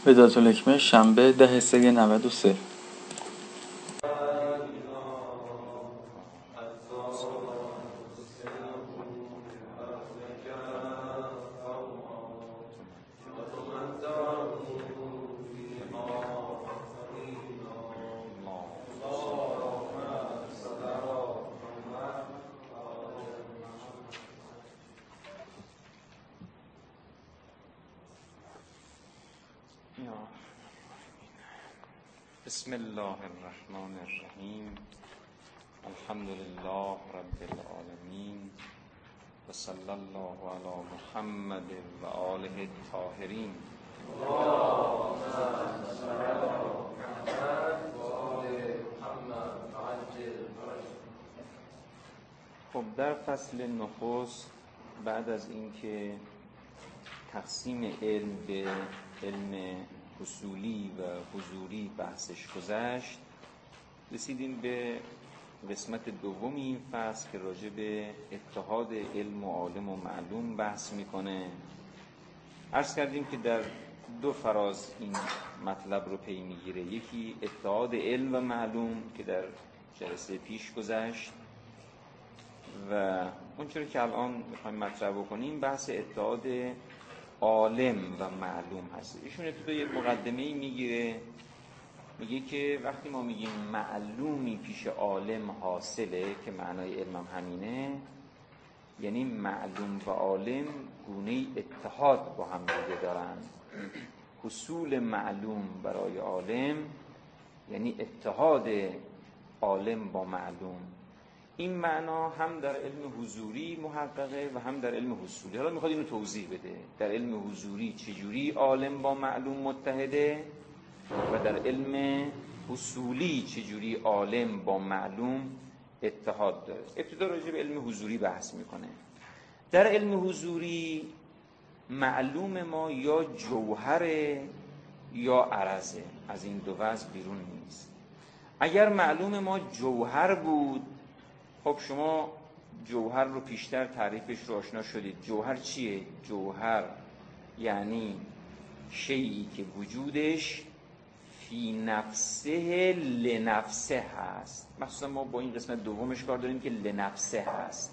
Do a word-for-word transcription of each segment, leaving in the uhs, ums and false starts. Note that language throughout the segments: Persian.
بدایةالحکمه شنبه ده سه نود و سه. بسم الله الرحمن الرحیم. الحمد لله رب العالمین و صلی الله علی محمد و آله الطاهرین. خب در فصل نخست بعد از اینکه تقسیم علم به علم اصولی و حضوری بحثش گذشت، رسیدیم به قسمت دوم این فصل که راجع به اتحاد علم و عالم و معلوم بحث میکنه. عرض کردیم که در دو فراز این مطلب رو پی میگیره، یکی اتحاد علم و معلوم که در جلسه پیش گذشت و اون چرا که الان میخوایم مطرح بکنیم بحث اتحاد عالم و معلوم هست. ایشون ابتدا یه مقدمه‌ای میگیره، میگه که وقتی ما میگیم معلومی پیش عالم حاصله که معنای علم هم همینه، یعنی معلوم و عالم گونه اتحاد با هم دیگه دارن. حصول معلوم برای عالم یعنی اتحاد عالم با معلوم. این معنا هم در علم حضوری محققه و هم در علم حصولی. حالا میخواد اینو توضیح بده. در علم حضوری چجوری عالم با معلوم متحده و در علم حصولی چجوری عالم با معلوم اتحاد داره. ابتدا راجع به علم حضوری بحث میکنه. در علم حضوری معلوم ما یا جوهر یا عرضه، از این دو وضع بیرون نیست. اگر معلوم ما جوهر بود، خب شما جوهر رو پیشتر تعریفش رو آشنا شدید. جوهر چیه؟ جوهر یعنی شیئی که وجودش فی نفسه لنفسه هست. مخصوصا ما با این قسمت دومش کار داریم که لنفسه هست.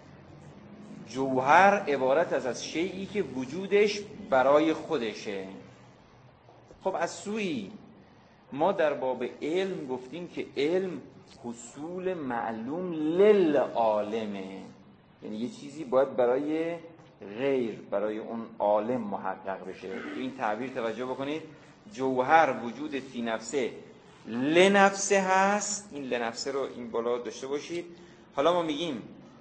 جوهر عبارت از از شیئی که وجودش برای خودشه. خب از سوی ما در باب علم گفتیم که علم حصول معلوم للعالمه، یعنی یه چیزی باید برای غیر، برای اون عالم محقق بشه. این تعبیر توجه بکنید، جوهر وجود فی نفسه لنفسه هست. این لنفسه رو این بالا داشته باشید. حالا ما میگیم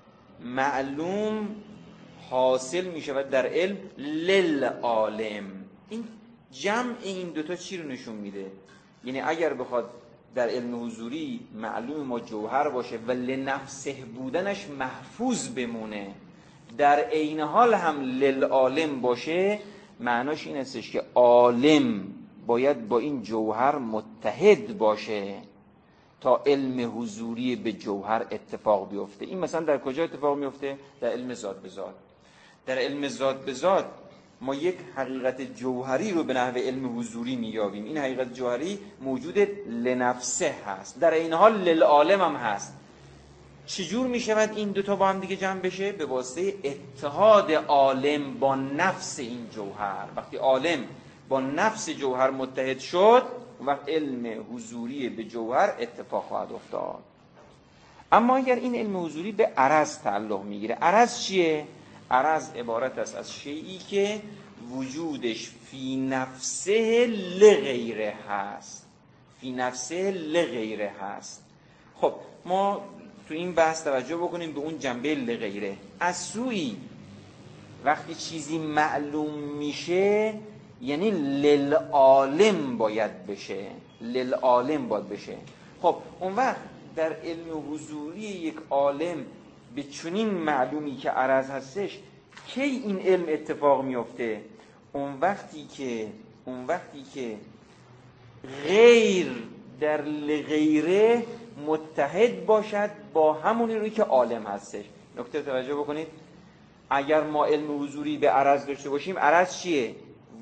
معلوم حاصل میشه در علم للعالم. این جمع این دوتا چی رو نشون میده؟ یعنی اگر بخواد در علم حضوری معلوم ما جوهر باشه و لنفسه بودنش محفوظ بمونه، در عین حال هم للعالم باشه، معناش این هستش که عالم باید با این جوهر متحد باشه تا علم حضوری به جوهر اتفاق بیفته. این مثلا در کجا اتفاق میفته؟ در علم ذات به ذات. در علم ذات به ذات ما یک حقیقت جوهری رو به نحو علم حضوری میابیم. این حقیقت جوهری موجود لنفسه هست، در این حال للعالم هم هست. چجور میشود این دوتا با هم دیگه جمع بشه؟ به واسطه اتحاد عالم با نفس این جوهر. وقتی عالم با نفس جوهر متحد شد، وقت علم حضوری به جوهر اتفاق خواهد افتاد. اما اگر این علم حضوری به عرض تعلق میگیره، عرض چیه؟ عرض عبارت است از شیئی که وجودش فی نفسه لغیره هست. فی نفسه لغیره هست. خب ما تو این بحث توجه بکنیم به اون جنبه لغیره. از سوی وقتی چیزی معلوم میشه یعنی للعالم باید بشه، للعالم باید بشه. خب اون وقت در علم حضوری یک عالم به چنین معلومی که عرض هستش کی این علم اتفاق میفته؟ اون وقتی که اون وقتی که غیر در لغیره متحد باشد با همونی روی که عالم هستش. نکته توجه بکنید، اگر ما علم حضوری به عرض داشته باشیم، عرض چیه؟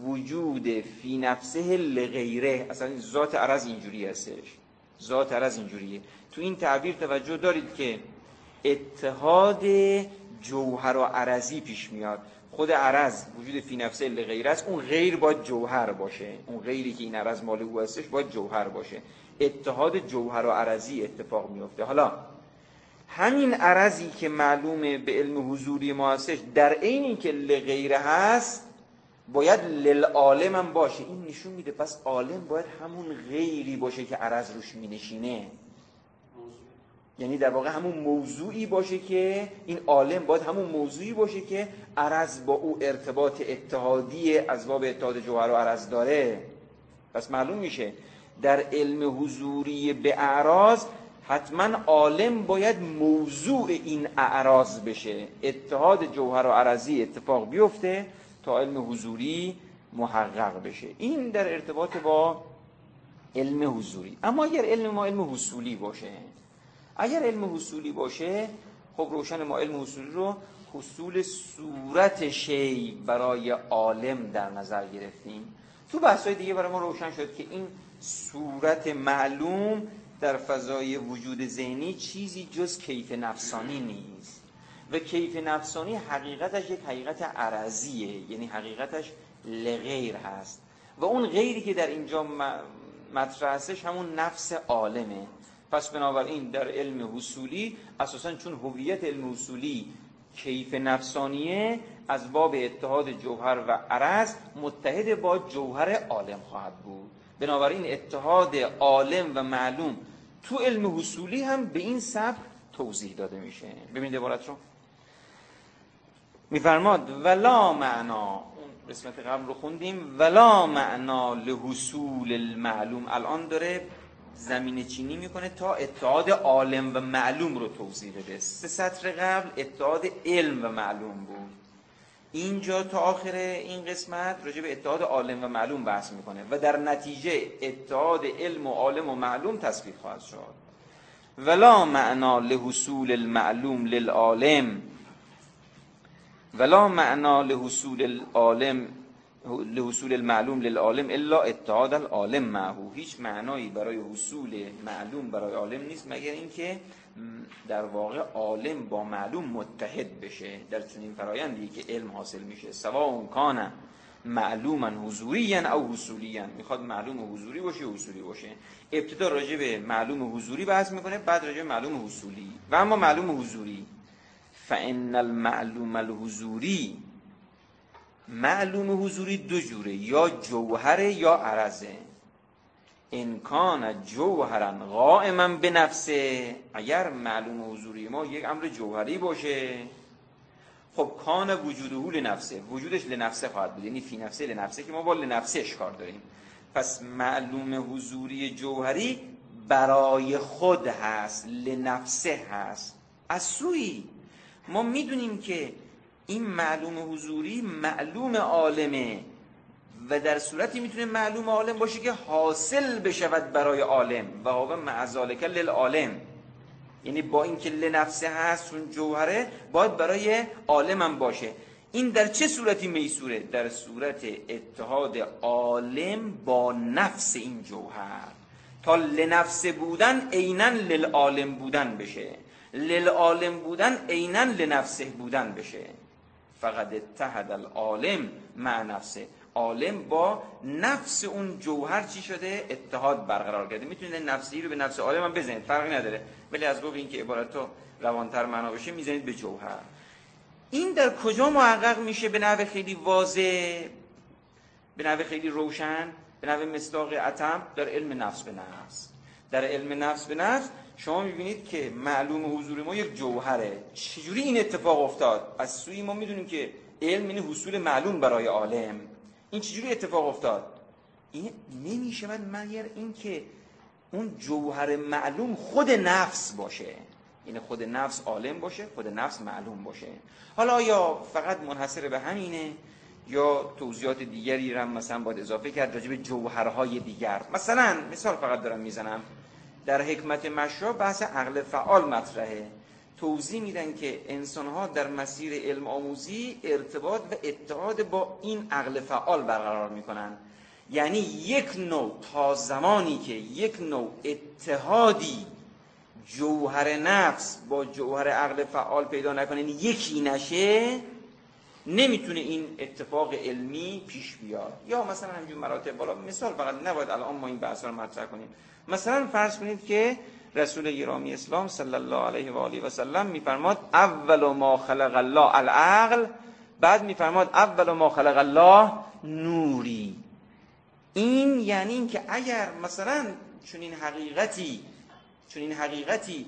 وجود فی نفسه لغیره. اصلا ذات عرض اینجوری هستش، ذات عرض اینجوریه. تو این تعبیر توجه دارید که اتحاد جوهر و عرضی پیش میاد. خود عرض وجود فی نفسه لغیره است، اون غیر باید جوهر باشه، اون غیری که این عرض مال او هستش باید جوهر باشه. اتحاد جوهر و عرضی اتفاق میفته. حالا همین عرضی که معلومه به علم حضوری ما هستش، در عین اینکه لغیره هست باید للعالم هم باشه. این نشون میده پس عالم باید همون غیری باشه که عرض روش مینشینه، یعنی در واقع همون موضوعی باشه که این عالم باید همون موضوعی باشه که عرض با او ارتباط اتحادی از باب اتحاد جوهر و عرض داره. پس معلوم میشه در علم حضوری به اعراض حتما عالم باید موضوع این اعراض بشه، اتحاد جوهر و عرضی اتفاق بیفته تا علم حضوری محقق بشه. این در ارتباط با علم حضوری. اما اگر علم ما علم حصولی باشه، اگر علم حصولی باشه خب روشن ما علم حصولی رو حصول صورت شی برای عالم در نظر گرفتیم. تو بحث‌های دیگه برای ما روشن شد که این صورت معلوم در فضای وجود ذهنی چیزی جز کیف نفسانی نیست و کیف نفسانی حقیقتش یک حقیقت عرضیه، یعنی حقیقتش لغیر هست و اون غیری که در اینجا مطرح هستش همون نفس عالمه. پس بنابراین در علم حصولی اساساً چون هویت علم حصولی کیف نفسانیه، از باب اتحاد جوهر و عرض متحد با جوهر عالم خواهد بود. بنابراین اتحاد عالم و معلوم تو علم حصولی هم به این سبک توضیح داده میشه. ببینید عبارت رو میفرماد ولا معنا، اون قسمت قبل رو خوندیم، ولا معنا لحصول المعلوم. الان داره زمینه چینی میکنه تا اتحاد عالم و معلوم رو توضیح بده. سه سطر قبل اتحاد علم و معلوم بود، اینجا تا آخر این قسمت راجع به اتحاد عالم و معلوم بحث میکنه و در نتیجه اتحاد علم و عالم و معلوم تثبیت خواهد شد. ولا معنا لحصول المعلوم للعالم، ولا معنا لحصول العالم لحصول المعلوم للعالم الا اتحاد العالم معه. هیچ معنایی برای حصول معلوم برای عالم نیست مگر اینکه در واقع عالم با معلوم متحد بشه در چنین فرایندی که علم حاصل میشه. سواء کان معلوما حضوریا او حصولیا، میخواد معلوم حضوری باشه یا حصولی باشه. ابتدا راجع به معلوم حضوری بحث میکنه، بعد راجع به معلوم حصولی. و اما معلوم حضوری فان المعلوم الحضوری، معلوم حضوری دو جوره، یا جوهره یا عرضه. ان کان جوهرا قائما به نفسه، اگر معلوم حضوری ما یک امر جوهری باشه خب کان وجوده لنفسه، وجودش لنفسه خواهد بود، یعنی فی نفسه لنفسه که ما با لنفسهش کار داریم. پس معلوم حضوری جوهری برای خود هست، لنفسه هست. از سوی ما میدونیم که این معلوم حضوری معلوم عالمه و در صورتی میتونه معلوم عالم باشه که حاصل بشود برای عالم و هو مع ذالک للعالم، یعنی با اینکه لنفسه هست اون جوهره باید برای عالم هم باشه. این در چه صورتی میسوره؟ در صورت اتحاد عالم با نفس این جوهر، تا لنفس بودن عیناً للعالم بودن بشه، للعالم بودن عیناً لنفسه بودن بشه. فقط اتحد العالم مع نفسه، عالم با نفس اون جوهر چی شده؟ اتحاد برقرار کرده. میتونید نفسی رو به نفس عالم هم بزنید، فرقی نداره، ولی از باب اینکه عبارت رو روانتر معنا بشه میزنید به جوهر. این در کجا محقق میشه به نحو خیلی واضح، به نحو خیلی روشن، به نحو مصداق اتم؟ در علم نفس به نفس. در علم نفس به نفس شما میبینید که معلوم حضور ما یک جوهره. چجوری این اتفاق افتاد؟ از سوی ما میدونیم که علم یعنی حصول معلوم برای عالم. این چجوری اتفاق افتاد؟ این نمیشود مگر این که اون جوهر معلوم خود نفس باشه، یعنی خود نفس عالم باشه، خود نفس معلوم باشه. حالا یا فقط منحصر به همینه یا توضیحات دیگری رو مثلا باید اضافه کرد راجع به جوهرهای دیگر. مثلا مثال فقط دارم میزنم، در حکمت مشروع بحث عقل فعال مطرحه. توضیح میدن که انسان‌ها در مسیر علم آموزی ارتباط و اتحاد با این عقل فعال برقرار میکنن. یعنی یک نوع، تا زمانی که یک نوع اتحادی جوهر نفس با جوهر عقل فعال پیدا نکنه، یکی نشه، نمیتونه این اتفاق علمی پیش بیاد. یا مثلا همین مراتب بالا، مثال فقط نباید الان ما این بحثا رو مطرح کنیم. مثلا فرض کنید که رسول گرامی اسلام صلی الله علیه و آله و سلم میفرماد اول ما خلق الله العقل، بعد میفرماد اول ما خلق الله نوری. این یعنی این که اگر مثلا چون این حقیقتی چون این حقیقتی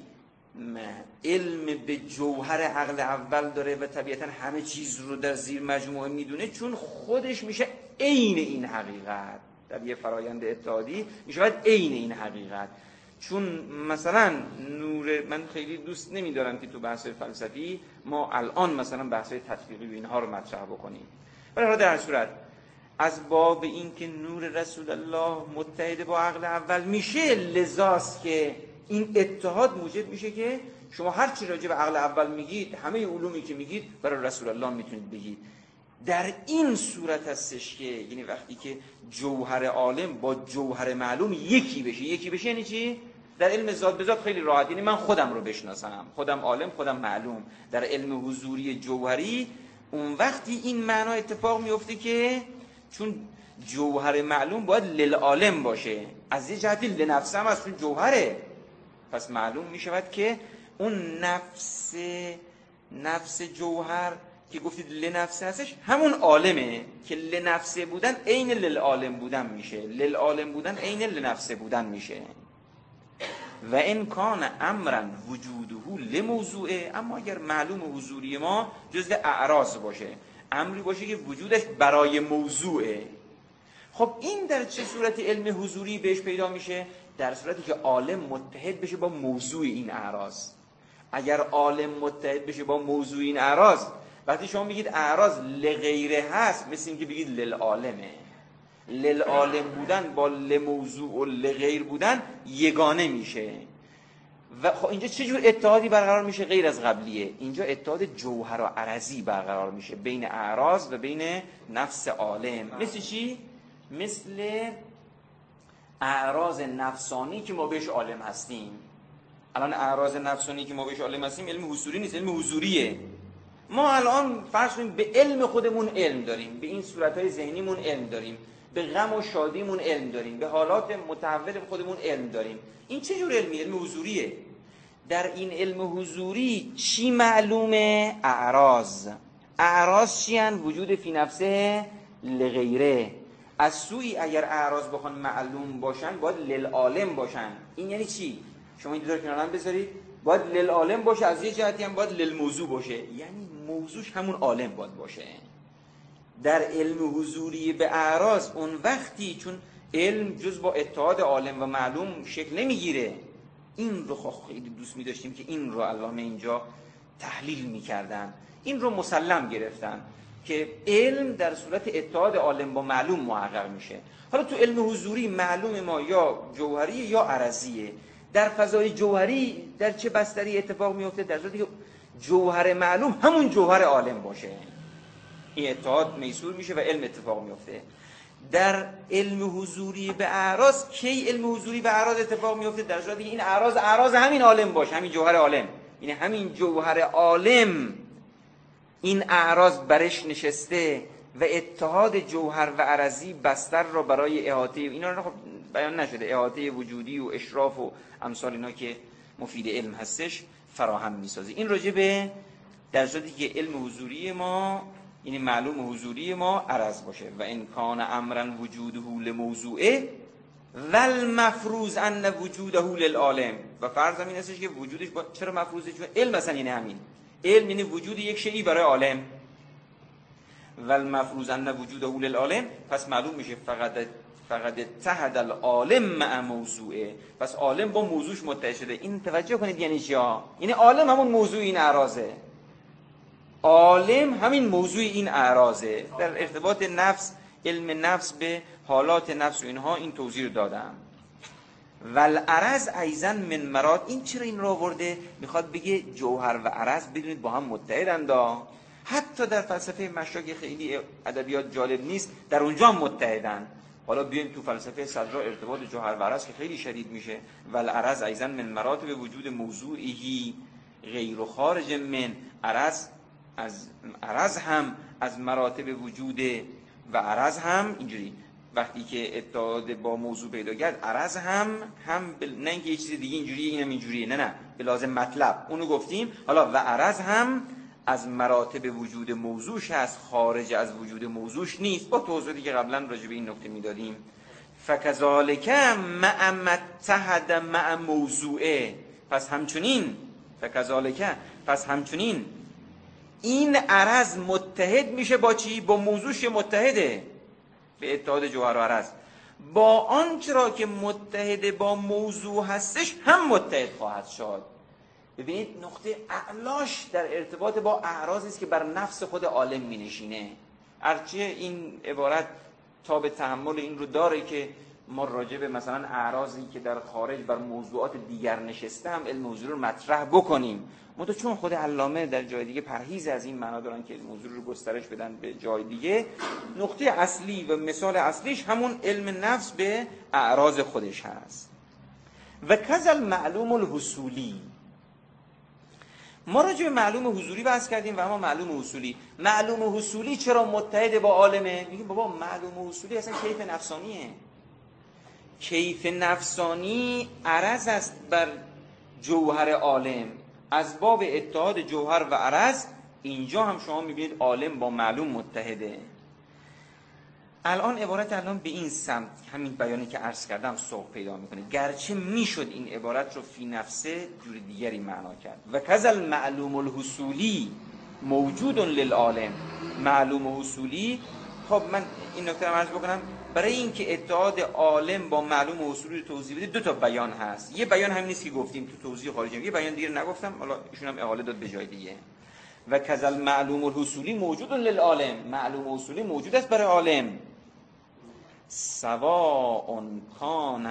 علم به جوهر عقل اول داره و طبیعتا همه چیز رو در زیر مجموعه میدونه، چون خودش میشه عین این حقیقت، در یه فرایند اتحادی میشه باید عین این حقیقت. چون مثلا نور، من خیلی دوست نمیدارم که تو بحث فلسفی ما الان مثلا بحث تطبیقی و اینها رو مطرح بکنیم، ولی در هر صورت از باب این که نور رسول الله متحد با عقل اول میشه، لذاست که این اتحاد موجب میشه که شما هر چی راجع به عقل اول میگید، همه علومی که میگید برای رسول الله میتونید بگید. در این صورت هستش که یعنی وقتی که جوهر عالم با جوهر معلوم یکی بشه. یکی بشه یعنی چی؟ در علم ذات به ذات خیلی راحت، یعنی من خودم رو بشناسم، خودم عالم، خودم معلوم. در علم حضوری جوهری اون وقتی این معنا اتفاق میفته که چون جوهر معلوم باید للعالم باشه، از یه جهتی لنفسه هم از چون جوهره، پس معلوم میشود که اون نفس نفس جوهر که گفتید لنفسه هستش همون عالمه که لنفسه بودن عین للعالم بودن میشه، للعالم بودن عین لنفسه بودن میشه. و ان کان امرا وجوده لموضوعه، اما اگر معلوم حضوری ما جزء اعراض باشه، امری باشه که وجودش برای موضوعه، خب این در چه صورت علم حضوری بهش پیدا میشه؟ در صورتی که عالم متحد بشه با موضوع این اعراض. اگر عالم متحد بشه با موضوع این اعراض، وقتی شما بگید اعراض لغیره هست، مثل این که بگید للعالمه. للعالم بودن با لموضوع و لغیر بودن یگانه میشه. و خب اینجا چه جور اتحادی برقرار میشه غیر از قبلیه؟ اینجا اتحاد جوهر و عرضی برقرار میشه بین اعراض و بین نفس عالم. مثل چی؟ مثل اعراض نفسانی که ما بهش عالم هستیم. الان اعراض نفسانی که ما بهش عالم هستیم علم حضوری نیست، علم حضوریه. ما الان فرض کنیم به علم خودمون علم داریم، به این صورتهای ذهنیمون علم داریم، به غم و شادیمون علم داریم، به حالات متحول خودمون علم داریم. این چه جور علمی؟ علم حضوریه. در این علم حضوری چی معلومه؟ اعراض. اعراض چی هن؟ وجود فی نفسه لغیره. از سوی اگر اعراض بخوان معلوم باشن باید للعالم باشن. این یعنی چی؟ شما این دو تا کنار هم بذارید، باید للعالم باشه، از یه جهتی هم باید للموضوع باشه، یعنی موضوعش همون عالم باید باشه. در علم حضوری به اعراض اون وقتی چون علم جز با اتحاد عالم و معلوم شکل نمیگیره. این رو خیلی دوست می داشتیم که این رو علامه اینجا تحلیل میکردن، این رو مسلم گرفتن که علم در صورت اتحاد عالم با معلوم محقق میشه. حالا تو علم حضوری معلوم ما یا جوهری یا عرضیه. در فضای جوهری در چه بستری اتفاق میفته؟ در صورتی که جوهر معلوم همون جوهر عالم باشه، این اتحاد میسور میشه و علم اتفاق میفته. در علم حضوری به اعراض کی علم حضوری به اعراض اتفاق میفته؟ در صورتی که این اعراض اعراض همین عالم باشه، همین جوهر عالم، یعنی همین جوهر عالم این اعراض برش نشسته و اتحاد جوهر و عرضی بستر را برای احاطه اینا رو خب بیان نشده، احاطه وجودی و اشراف و امثال اینا که مفید علم هستش فراهم میسازه. این راجع به در صورتی که علم حضوری ما یعنی معلوم حضوری ما عرض باشه. و ان کان امرا وجوده لموضوعه و المفروض ان وجوده للعالم، و فرض این هستش که وجودش با... چرا مفروضه؟ چون علم مثلا یعنی همین علم یعنی وجود یک شیئی برای عالم. و المفروض ان وجوده للعالم، پس معلوم میشه فقط فقط اتحد العالم مع موضوعه، پس عالم با موضوعش متحد شده. این توجه کنید یعنی چی؟ یعنی عالم همون موضوع این اعراضه، عالم همین موضوع این اعراضه. در ارتباط نفس، علم نفس به حالات نفس و اینها این توضیح رو دادم. والعرض ایضا من مراد. این چرا این رو آورده؟ میخواد بگه جوهر و عرض بدونید با هم متحدند. حتی در فلسفه مشاق خیلی ادبیات جالب نیست، در اونجا هم متحدن. حالا بیایم تو فلسفه صدرا ارتباط جوهر و عرض که خیلی شدید میشه. والعرض ایضا من مراتب وجود موضوعی غیر و خارج من. عرض از عرض هم از مراتب وجود و عرض هم اینجوری وقتی که اتحاد با موضوع پیدا کرد، عرض هم هم بل... نه اینکه یه چیز دیگه اینجوریه اینم اینجوریه، نه نه به لازم مطلب اونو گفتیم. حالا و عرض هم از مراتب وجود موضوعش هست، خارج از وجود موضوعش نیست. با توضیحی که قبلا راجع به این نکته میدادیم. فکذالک مع متحد مع موضوعه. پس همچنین فکذالک پس همچنین این عرض متحد میشه با چی؟ با موضوعش متحده به اتحاد جوهر و عرض. با آنچه را که متحد با موضوع هستش هم متحد خواهد شد. ببینید نقطه اعلاش در ارتباط با اعراضی است که بر نفس خود عالم مینشینه. ارچه این عبارت تا به تحمل این رو داره که ما راجع به مثلا اعراضی که در خارج بر موضوعات دیگر نشسته هم علم موضوع رو مطرح بکنیم. منتها چون خود علامه در جای دیگه پرهیز از این معنا دارن که موضوع رو گسترش بدن به جای دیگه، نقطه اصلی و مثال اصلیش همون علم نفس به اعراض خودش هست. و کذا معلوم الحصولی. ما راجع به معلوم حضوری بحث کردیم و اما معلوم حصولی. معلوم حصولی چرا متحد با عالمه؟ میگیم بابا معلوم حصولی اصلا کیف نفسانیه. کیف نفسانی عرض است بر جوهر عالم. از باب اتحاد جوهر و عرض اینجا هم شما میبینید عالم با معلوم متحده. الان عبارت الان به این سمت همین بیانی که عرض کردم سوق پیدا میکنه، گرچه میشد این عبارت رو فی نفسه جور دیگری معنا کرد. و کذا المعلوم الحصولی موجود للعالم. معلوم حصولی، خب من این نکته رو عرض بکنم برای اینکه اتحاد عالم با معلوم حصولی رو توضیح بده. دو تا بیان هست. یه بیان همین نیست که گفتیم تو توضیح خارجی، یه بیان دیگه نگفتم، حالا ایشون هم احاله داد به جای دیگه. و کذا المعلوم الحصولی موجود للعالم. معلوم حصولی موجود است برای عالم. سواء کان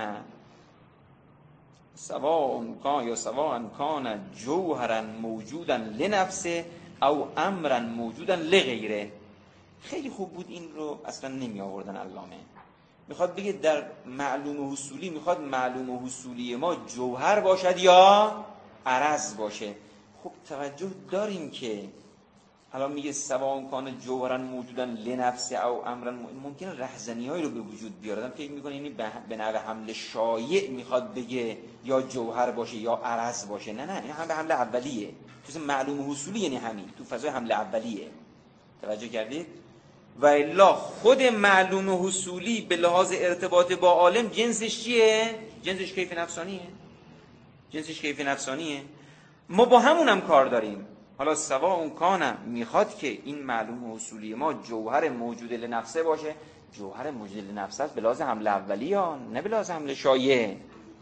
سواء کان یا سواء کان جوهرا موجودا لنفسه او امرا موجودا لغیره. خیلی خوب بود این رو اصلا نمی آوردن علامه. میخواد بگه در معلوم حصولی میخواد معلوم حصولی ما جوهر باشد یا عرض باشه. خب توجه داریم که حالا میگه سواء کان جوهرا موجودا لنفسه او امرا، ممکنه رهزنی‌هایی رو به وجود بیارن. فکر میکنه یعنی به نحو حمل شایع میخواد بگه یا جوهر باشه یا عرض باشه. نه نه، این هم به حمل اولیه. تو معلوم حصولی یعنی همین تو فضای حمل اولیه. توجه کردید؟ و الا خود معلوم حصولی به لحاظ ارتباط با عالم جنسش چیه؟ جنسش کیف نفسانیه. جنسش کیف نفسانیه. ما با همونم کار داریم. حالا سوا اون کانم میخواد که این معلوم حصولی ما جوهر موجود لنفسه باشه. جوهر موجود لنفسه است به لحاظ حمل اولی ها، نه به لحاظ حمل شایع.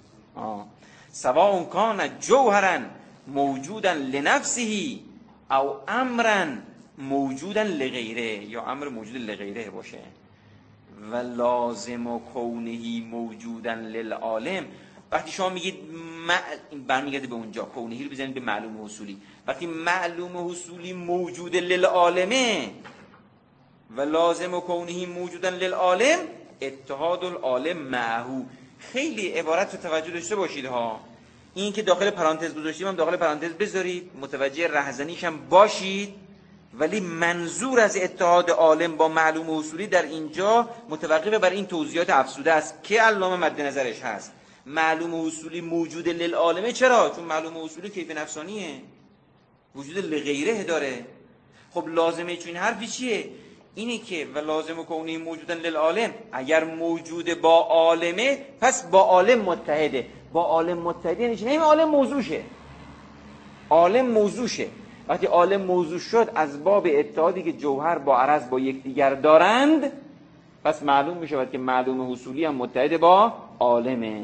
سوا اون کان جوهرا موجودا لنفسه او امرا موجودا لغیره، یا امر موجود لغیره باشه. و لازم و کونهی موجودا للعالم. وقتی شما میگید م... برمیگرده به اونجا، کونهی رو بزنید به معلوم حصولی. وقتی معلوم حصولی موجود للعالمه و لازم و کونهی موجودا للعالم، اتحاد العالم معهو. خیلی عبارت رو توجه داشته باشید ها. این که داخل پرانتز گذاشتیم هم داخل پرانتز بذارید، متوجه رهزنیش هم باشید. ولی منظور از اتحاد عالم با معلوم حصولی در اینجا متوقف بر این توضیحات افزوده است که علامه مد نظرش هست. معلوم حصولی موجود للعالمه. چرا؟ چون معلوم حصولی کیف نفسانیه، وجود لغیره داره. خب لازمه چون این حرفی چیه؟ اینه که و لازم کونه موجودن للعالم، اگر موجود با عالمه پس با عالم متحده. با عالم متحده یعنی چی؟ این عالم موضوعشه. عالم موضوعشه. وقتی عالم موضوع شد از باب اتحادی که جوهر با عرض با یکدیگر دارند، پس معلوم می شود که معلوم حصولی هم متحد با عالمه.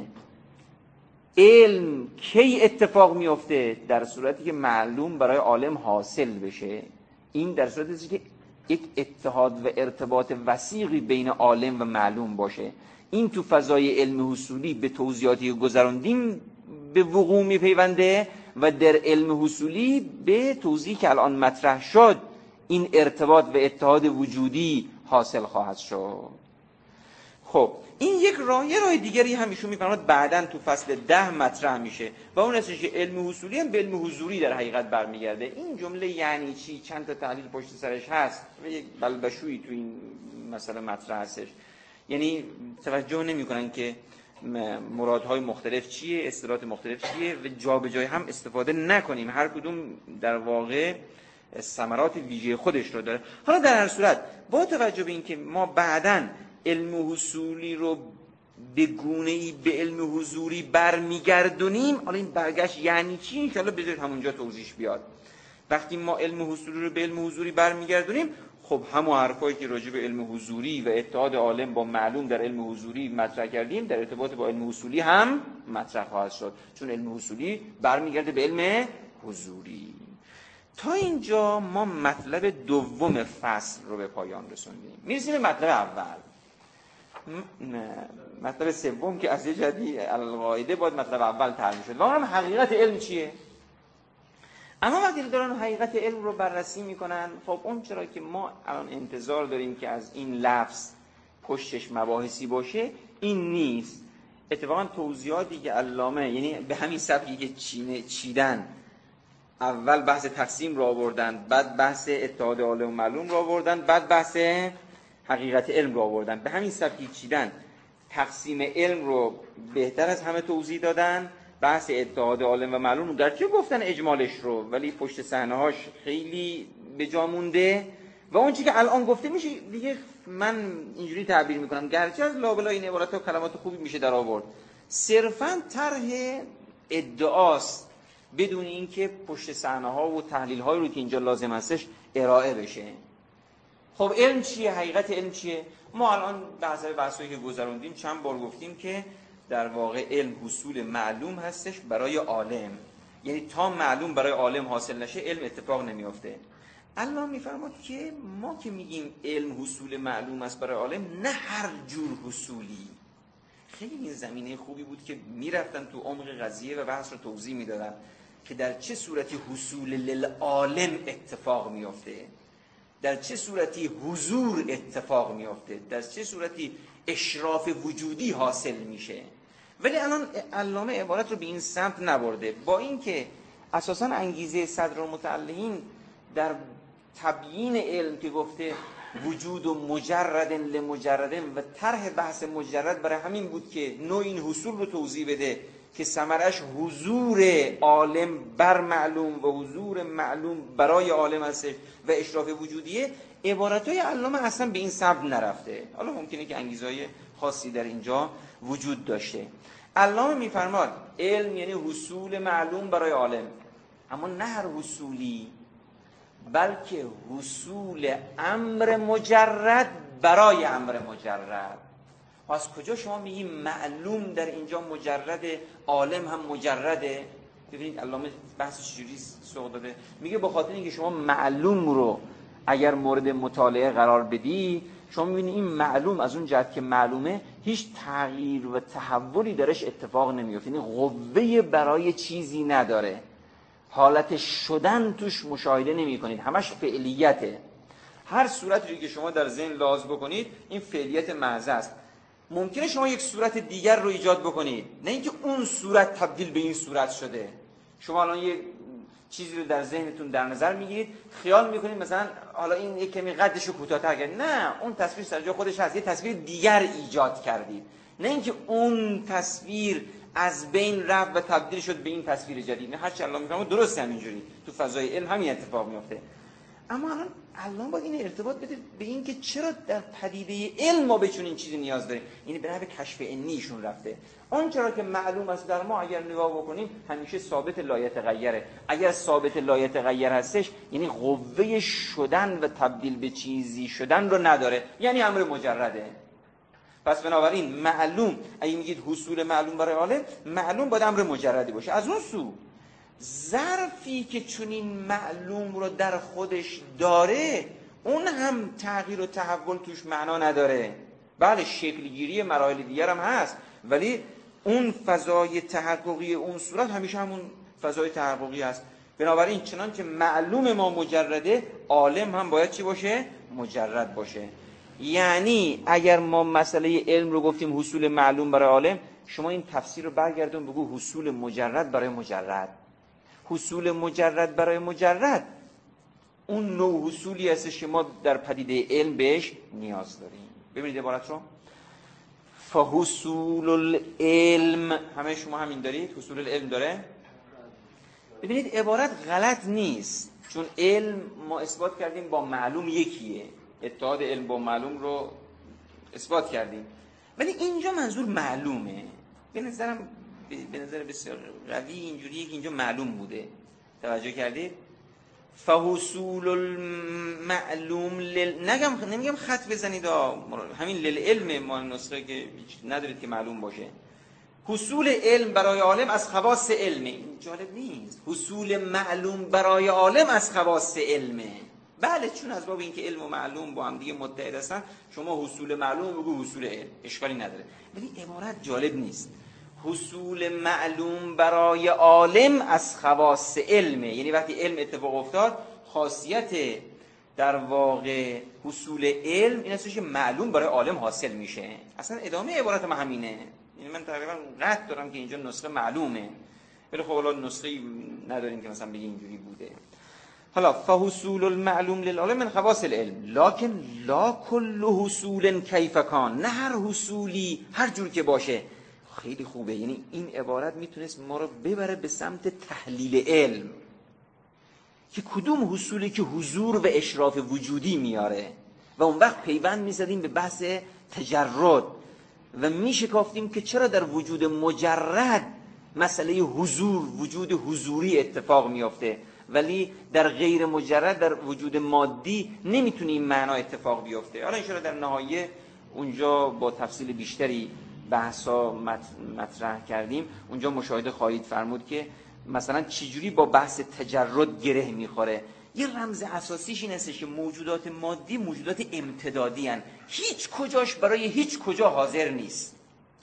علم کی اتفاق میفته؟ در صورتی که معلوم برای عالم حاصل بشه. این در صورتی که یک اتحاد و ارتباط وثیقی بین عالم و معلوم باشه. این تو فضای علم حصولی به توضیحاتی که گذراندیم به وقوع میپیونده و در علم حصولی به توضیحی که الان مطرح شد این ارتباط و اتحاد وجودی حاصل خواهد شد. خب این یک راه، یه راه دیگری هم ایشون میفرماد بعداً تو فصل ده مطرح میشه و اون هستش که علم حصولی هم به علم حضوری در حقیقت برمیگرده. این جمله یعنی چی؟ چند تا تحلیل پشت سرش هست و یک بلبشویی تو این مسئله مطرح هستش. یعنی توجه نمی‌کنن که مرادهای مختلف چیه، اصطلاحات مختلف چیه و جابجای هم استفاده نکنیم، هر کدوم در واقع ثمرات ویژه خودش رو داره. حالا در هر صورت با توجه به اینکه ما بعداً علم حصولی رو به گونه‌ای به علم حضوری برمیگردونیم، حالا این برگشت یعنی چی ان شاءالله بذارید همونجا توضیحش بیاد. وقتی ما علم حصولی رو به علم حضوری برمیگردونیم، خب همون حرفایی که راجع به علم حضوری و اتحاد عالم با معلوم در علم حضوری مطرح کردیم در ارتباط با علم حصولی هم مطرح خواهد شد، چون علم حصولی برمیگرده به علم حضوری. تا اینجا ما مطلب دوم فصل رو به پایان رسوندیم. میرسیم به مطلب اول. مطلب سوم که از یه جدی القاعده باید مطلب اول تعریف شد و اونم حقیقت علم چیه. اما وقتی دارن حقیقت علم رو بررسی میکنن، خب اون چرا که ما الان انتظار داریم که از این لفظ پشتش مباحثی باشه، این نیست. اتفاقا توضیحاتی که علامه، یعنی به همین سبکی که چینه چیدن، اول بحث تقسیم رو آوردن، بعد بحث اتحاد عالم و معلوم رو آوردن، بعد بحث حقیقت علم رو آوردن، به همین سبکی چیدن تقسیم علم رو بهتر از همه توضیح دادن، بحث اتحاد عالم و معلوم رو گرچه گفتن اجمالش رو ولی پشت صحنه‌هاش خیلی به جا مونده و اون چیزی که الان گفته میشه دیگه من اینجوری تعبیر میکنم، گرچه از لابلا این عبارات و کلمات خوبی میشه در آورد، صرفاً طرح ادعاست بدون اینکه پشت صحنه‌ها و تحلیل‌هایی رو که اینجا لازم هستش ارائه بشه. خب علم چیه؟ حقیقت علم چیه؟ ما الان بحثای بحثایی که گذروندیم چند بار گفتیم که در واقع علم حصول معلوم هستش برای عالم، یعنی تا معلوم برای عالم حاصل نشه علم اتفاق نمیافته. الله میفرماد که ما که میگیم علم حصول معلوم است برای عالم، نه هر جور حصولی. خیلی این زمینه خوبی بود که میرفتن تو عمق قضیه و بحث رو توضیح میدادن که در چه صورتی حصول للعالم اتفاق میافته، در چه صورتی حضور اتفاق میافته، در چه صورتی اشراف وجودی حاصل میشه. ولی الان علامه عبارت رو به این سمت نبرده، با اینکه اساساً انگیزه صدر المتعلقین در تبیین علم که گفته وجود و مجرد لمجردن و طرح بحث مجرد برای همین بود که نوع این حصول رو توضیح بده که ثمرش حضور عالم بر معلوم و حضور معلوم برای عالم هست و اشراف وجودیه. عبارتهای علامه اصلا به این سمت نرفته. حالا ممکنه که انگیزهای خاصی در اینجا وجود داشته. علامه میفرماد علم یعنی حصول معلوم برای عالم، اما نه هر حصولی، بلکه حصول امر مجرد برای امر مجرد. از کجا شما میگی معلوم در اینجا مجرده، عالم هم مجرده؟ ببینید علامه بحث چجوری سوق داده. میگه به خاطر اینکه شما معلوم رو اگر مورد مطالعه قرار بدی، شما میبینی این معلوم از اون جهت که معلومه هیچ تغییر و تحولی درش اتفاق نمیفته، یعنی قوه برای چیزی نداره، حالت شدن توش مشاهده نمی کنید، همش فعلیته. هر صورتی که شما در ذهن لحاظ بکنید این فعلیت محض است. ممکنه شما یک صورت دیگر رو ایجاد بکنید، نه اینکه اون صورت تبدیل به این صورت شده. شما الان یک چیزی رو در ذهنتون در نظر میگیرید، خیال میکنید مثلا حالا این یک کمی قدش رو کوتاه‌تر کردید، نه اون تصویر سر جای خودش هست، یه تصویر دیگر ایجاد کردید، نه اینکه اون تصویر از بین رفت و تبدیل شد به این تصویر جدید. نه، هر چی الله میفهمه درسته، همینجوری تو فضای علم همین اتفاق میفته. اما الان الان باید این ارتباط بده به این که چرا در پدیده علم ما به چنین چیزی نیاز داریم، یعنی به نحو کشف علمیشون رفته. اون چرا که معلوم است در ما اگر نگاه بکنیم همیشه ثابت لا یتغیره. اگر ثابت لا یتغیر هستش یعنی قوه شدن و تبدیل به چیزی شدن رو نداره، یعنی امر مجرده. پس بنابراین معلوم، اگه میگید حصول معلوم برای عالم، معلوم باید امر مجردی باشه. از اون سو ظرفی که چنین معلوم رو در خودش داره اون هم تغییر و تحول توش معنا نداره. بله شکلگیری مراحل دیگر هم هست، ولی اون فضای تحققی اون صورت همیشه همون فضای تحققی هست. بنابراین چنان که معلوم ما مجرده، عالم هم باید چی باشه؟ مجرد باشه. یعنی اگر ما مسئله علم رو گفتیم حصول معلوم برای عالم، شما این تفسیر رو برگردون بگو حصول مجرد برای مجرد. حصول مجرد برای مجرد اون نوع حصولی هستش که ما در پدیده علم بهش نیاز داریم. ببینید عبارت رو، فحصول العلم، همه شما همین دارید، حصول العلم داره. ببینید عبارت غلط نیست، چون علم ما اثبات کردیم با معلوم یکیه، اتحاد علم با معلوم رو اثبات کردیم، ولی اینجا منظور معلومه. به نظرم به نظر بسیار قوی اینجوریه که اینجا معلوم بوده. توجه کردید؟ فحصول المعلوم لل... نگم نمیگم خط بزنید، همین للعلم ما نسخه که ندارید که معلوم باشه. حصول علم برای عالم از خواص علمه. این جالب نیست. حصول معلوم برای عالم از خواص علمه. بله، چون از باب اینکه علم و معلوم با هم دیگه متحد هستن، شما حصول معلوم بگو حصول علم، اشکالی نداره. ولی عبارت جالب نیست. حصول معلوم برای عالم از خواص علمه، یعنی وقتی علم اتفاق افتاد، خاصیت در واقع حصول علم این هستش که معلوم برای عالم حاصل میشه. اصلا ادامه عبارت ما همینه. یعنی من تقریبا قطع دارم که اینجا نسخه معلومه، ولی خب الان نسخه نداریم که مثلا بگه اینجوری بوده. حالا فحصول المعلوم للعالم من خواص العلم، لکن لا کل حصول کیف کان، نه هر حصولی هر جور که باشه. خیلی خوبه، یعنی این عبارت میتونست ما رو ببره به سمت تحلیل علم، که کدوم حصولی که حضور و اشراف وجودی میاره، و اون وقت پیوند میزدیم به بحث تجرد و میشکافتیم که چرا در وجود مجرد مسئله حضور، وجود حضوری اتفاق میافته، ولی در غیر مجرد، در وجود مادی نمیتونه این معنا اتفاق بیفته. حالا انشاءالله در نهایه اونجا با تفصیل بیشتری بحثا مطرح کردیم، اونجا مشاهده خواهید فرمود که مثلا چجوری با بحث تجرد گره میخوره. یه رمز اساسیش این هستش که موجودات مادی موجودات امتدادی هن. هیچ کجاش برای هیچ کجا حاضر نیست.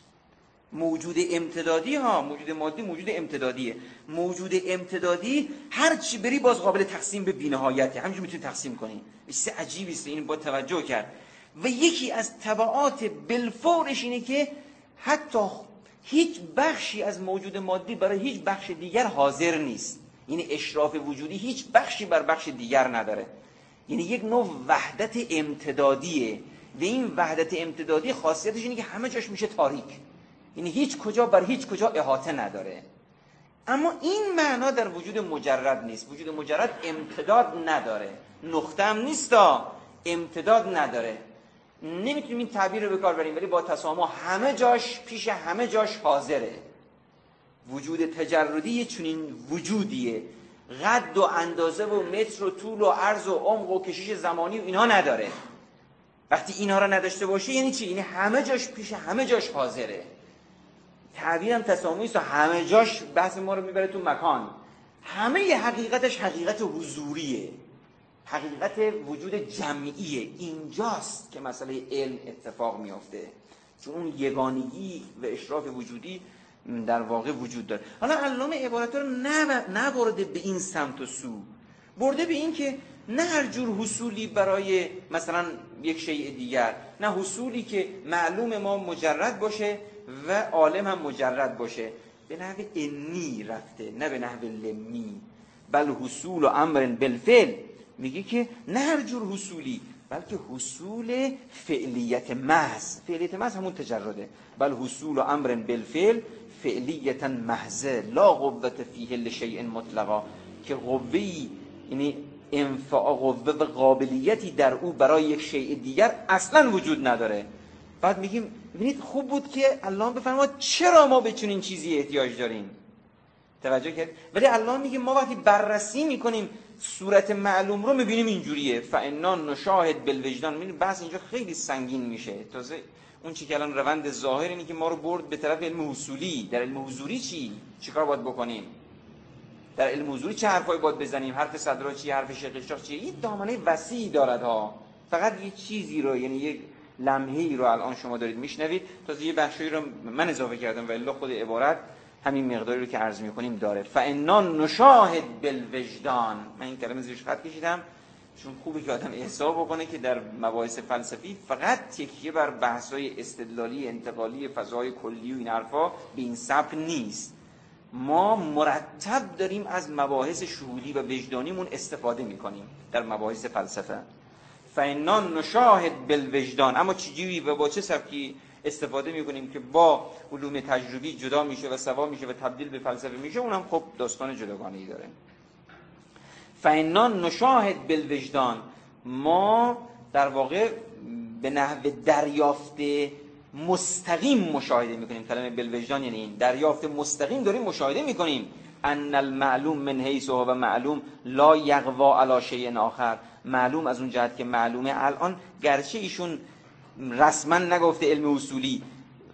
موجود امتدادی ها، موجود مادی موجود امتدادیه. موجود امتدادی هر چی بری باز قابل تقسیم به بی‌نهایته، همینجوری میتونی تقسیم کنی. چیز عجیبی است، این با توجه کرد. و یکی از تبعات بالفورش اینه که حتی هیچ بخشی از موجود مادی برای هیچ بخش دیگر حاضر نیست. یعنی اشراف وجودی هیچ بخشی بر بخش دیگر نداره. یعنی یک نوع وحدت امتدادیه. و این وحدت امتدادی خاصیتش اینه که همه جاش میشه تاریک. یعنی هیچ کجا بر هیچ کجا احاطه نداره. اما این معنا در وجود مجرد نیست. وجود مجرد امتداد نداره. نقطه هم نیستا، امتداد نداره. نمیتونیم این تعبیر رو به کار بریم، ولی با تسامح همه جاش پیش همه جاش حاضره. وجود تجردی چنین وجودیه، قد و اندازه و متر و طول و عرض و عمق و کشش زمانی و اینها نداره. وقتی اینها را نداشته باشه یعنی چی؟ یعنی همه جاش پیش همه جاش حاضره. تعبیرم تسامحی است، همه جاش بحث ما رو میبره تو مکان. همه ی حقیقتش حقیقت حضوریه، حقیقت وجود جمعیه. اینجاست که مسئله علم اتفاق میافته، چون اون یگانگی و اشراف وجودی در واقع وجود داره. حالا علامه عبارت رو نبرده به این سمت و سو، برده به این که نه هر جور حصولی برای مثلا یک شیء دیگر، نه حصولی که معلوم ما مجرد باشه و عالم هم مجرد باشه، به نحو انی رفته نه به نحو لمی. بل حصول و امر بالفعل، میگه که نه هر جور حصولی، بلکه حصول فعلیت محض. فعلیت محض همون تجرده. بل حصول و امر بالفعل فعلیتا محضه لا قوت فیه لشیء مطلقا، که قوه‌ای یعنی انفعال قوه و قابلیتی در او برای یک شیء دیگر اصلا وجود نداره. بعد میگیم ببینید خوب بود که الله بفرماد چرا ما به چنین چیزی احتیاج داریم. توجه کرد؟ ولی الله میگه ما وقتی بررسی میکنیم صورت معلوم رو میبینیم اینجوریه، فانا نشاهد بالوجدان. میبینید بحث اینجا خیلی سنگین میشه. تازه اون چی که الان روند ظاهر اینه که ما رو برد به طرف علم حصولی. در علم حضوری چی؟ چیکار باید بکنیم؟ در علم حضوری چه حرفایی باید بزنیم؟ حرف صدرا چیه؟ حرف شیخ شاخ چیه؟ این دامنه وسیعی دارد ها. فقط یه چیزی رو، یعنی یک لمحه‌ای رو الان شما دارید میشنوید، تازه یه بخشی رو من اضافه کردم و الا خود عبارت همین مقداری رو که عرض می‌کنیم داره. فانا نشاهد بالوجدان، من این کلمه زیرش خط کشیدم چون خوبه که آدم احساب بکنه که در مباحث فلسفی فقط تکیه بر بحث‌های استدلالی انتقالی فضای کلی و این حرفا به این سبک نیست. ما مرتب داریم از مباحث شهودی و وجدانیمون استفاده می‌کنیم در مباحث فلسفه. فانا نشاهد بالوجدان، اما چجوری و با چه سبکی استفاده می‌کنیم که با علوم تجربی جدا میشه و سوا میشه و تبدیل به فلسفه میشه، اونم خب داستان جداگانه‌ای داره. فانا نشاهد بالوجدان، ما در واقع به نحو دریافت مستقیم مشاهده میکنیم. کلمه بالوجدان یعنی این دریافت مستقیم داریم مشاهده میکنیم. ان المعلوم من حیث هو معلوم لا یغوی علی شیء آخر، معلوم از اون جهت که معلومه. الان گرچه ایشون رسما نگفته علم اصولی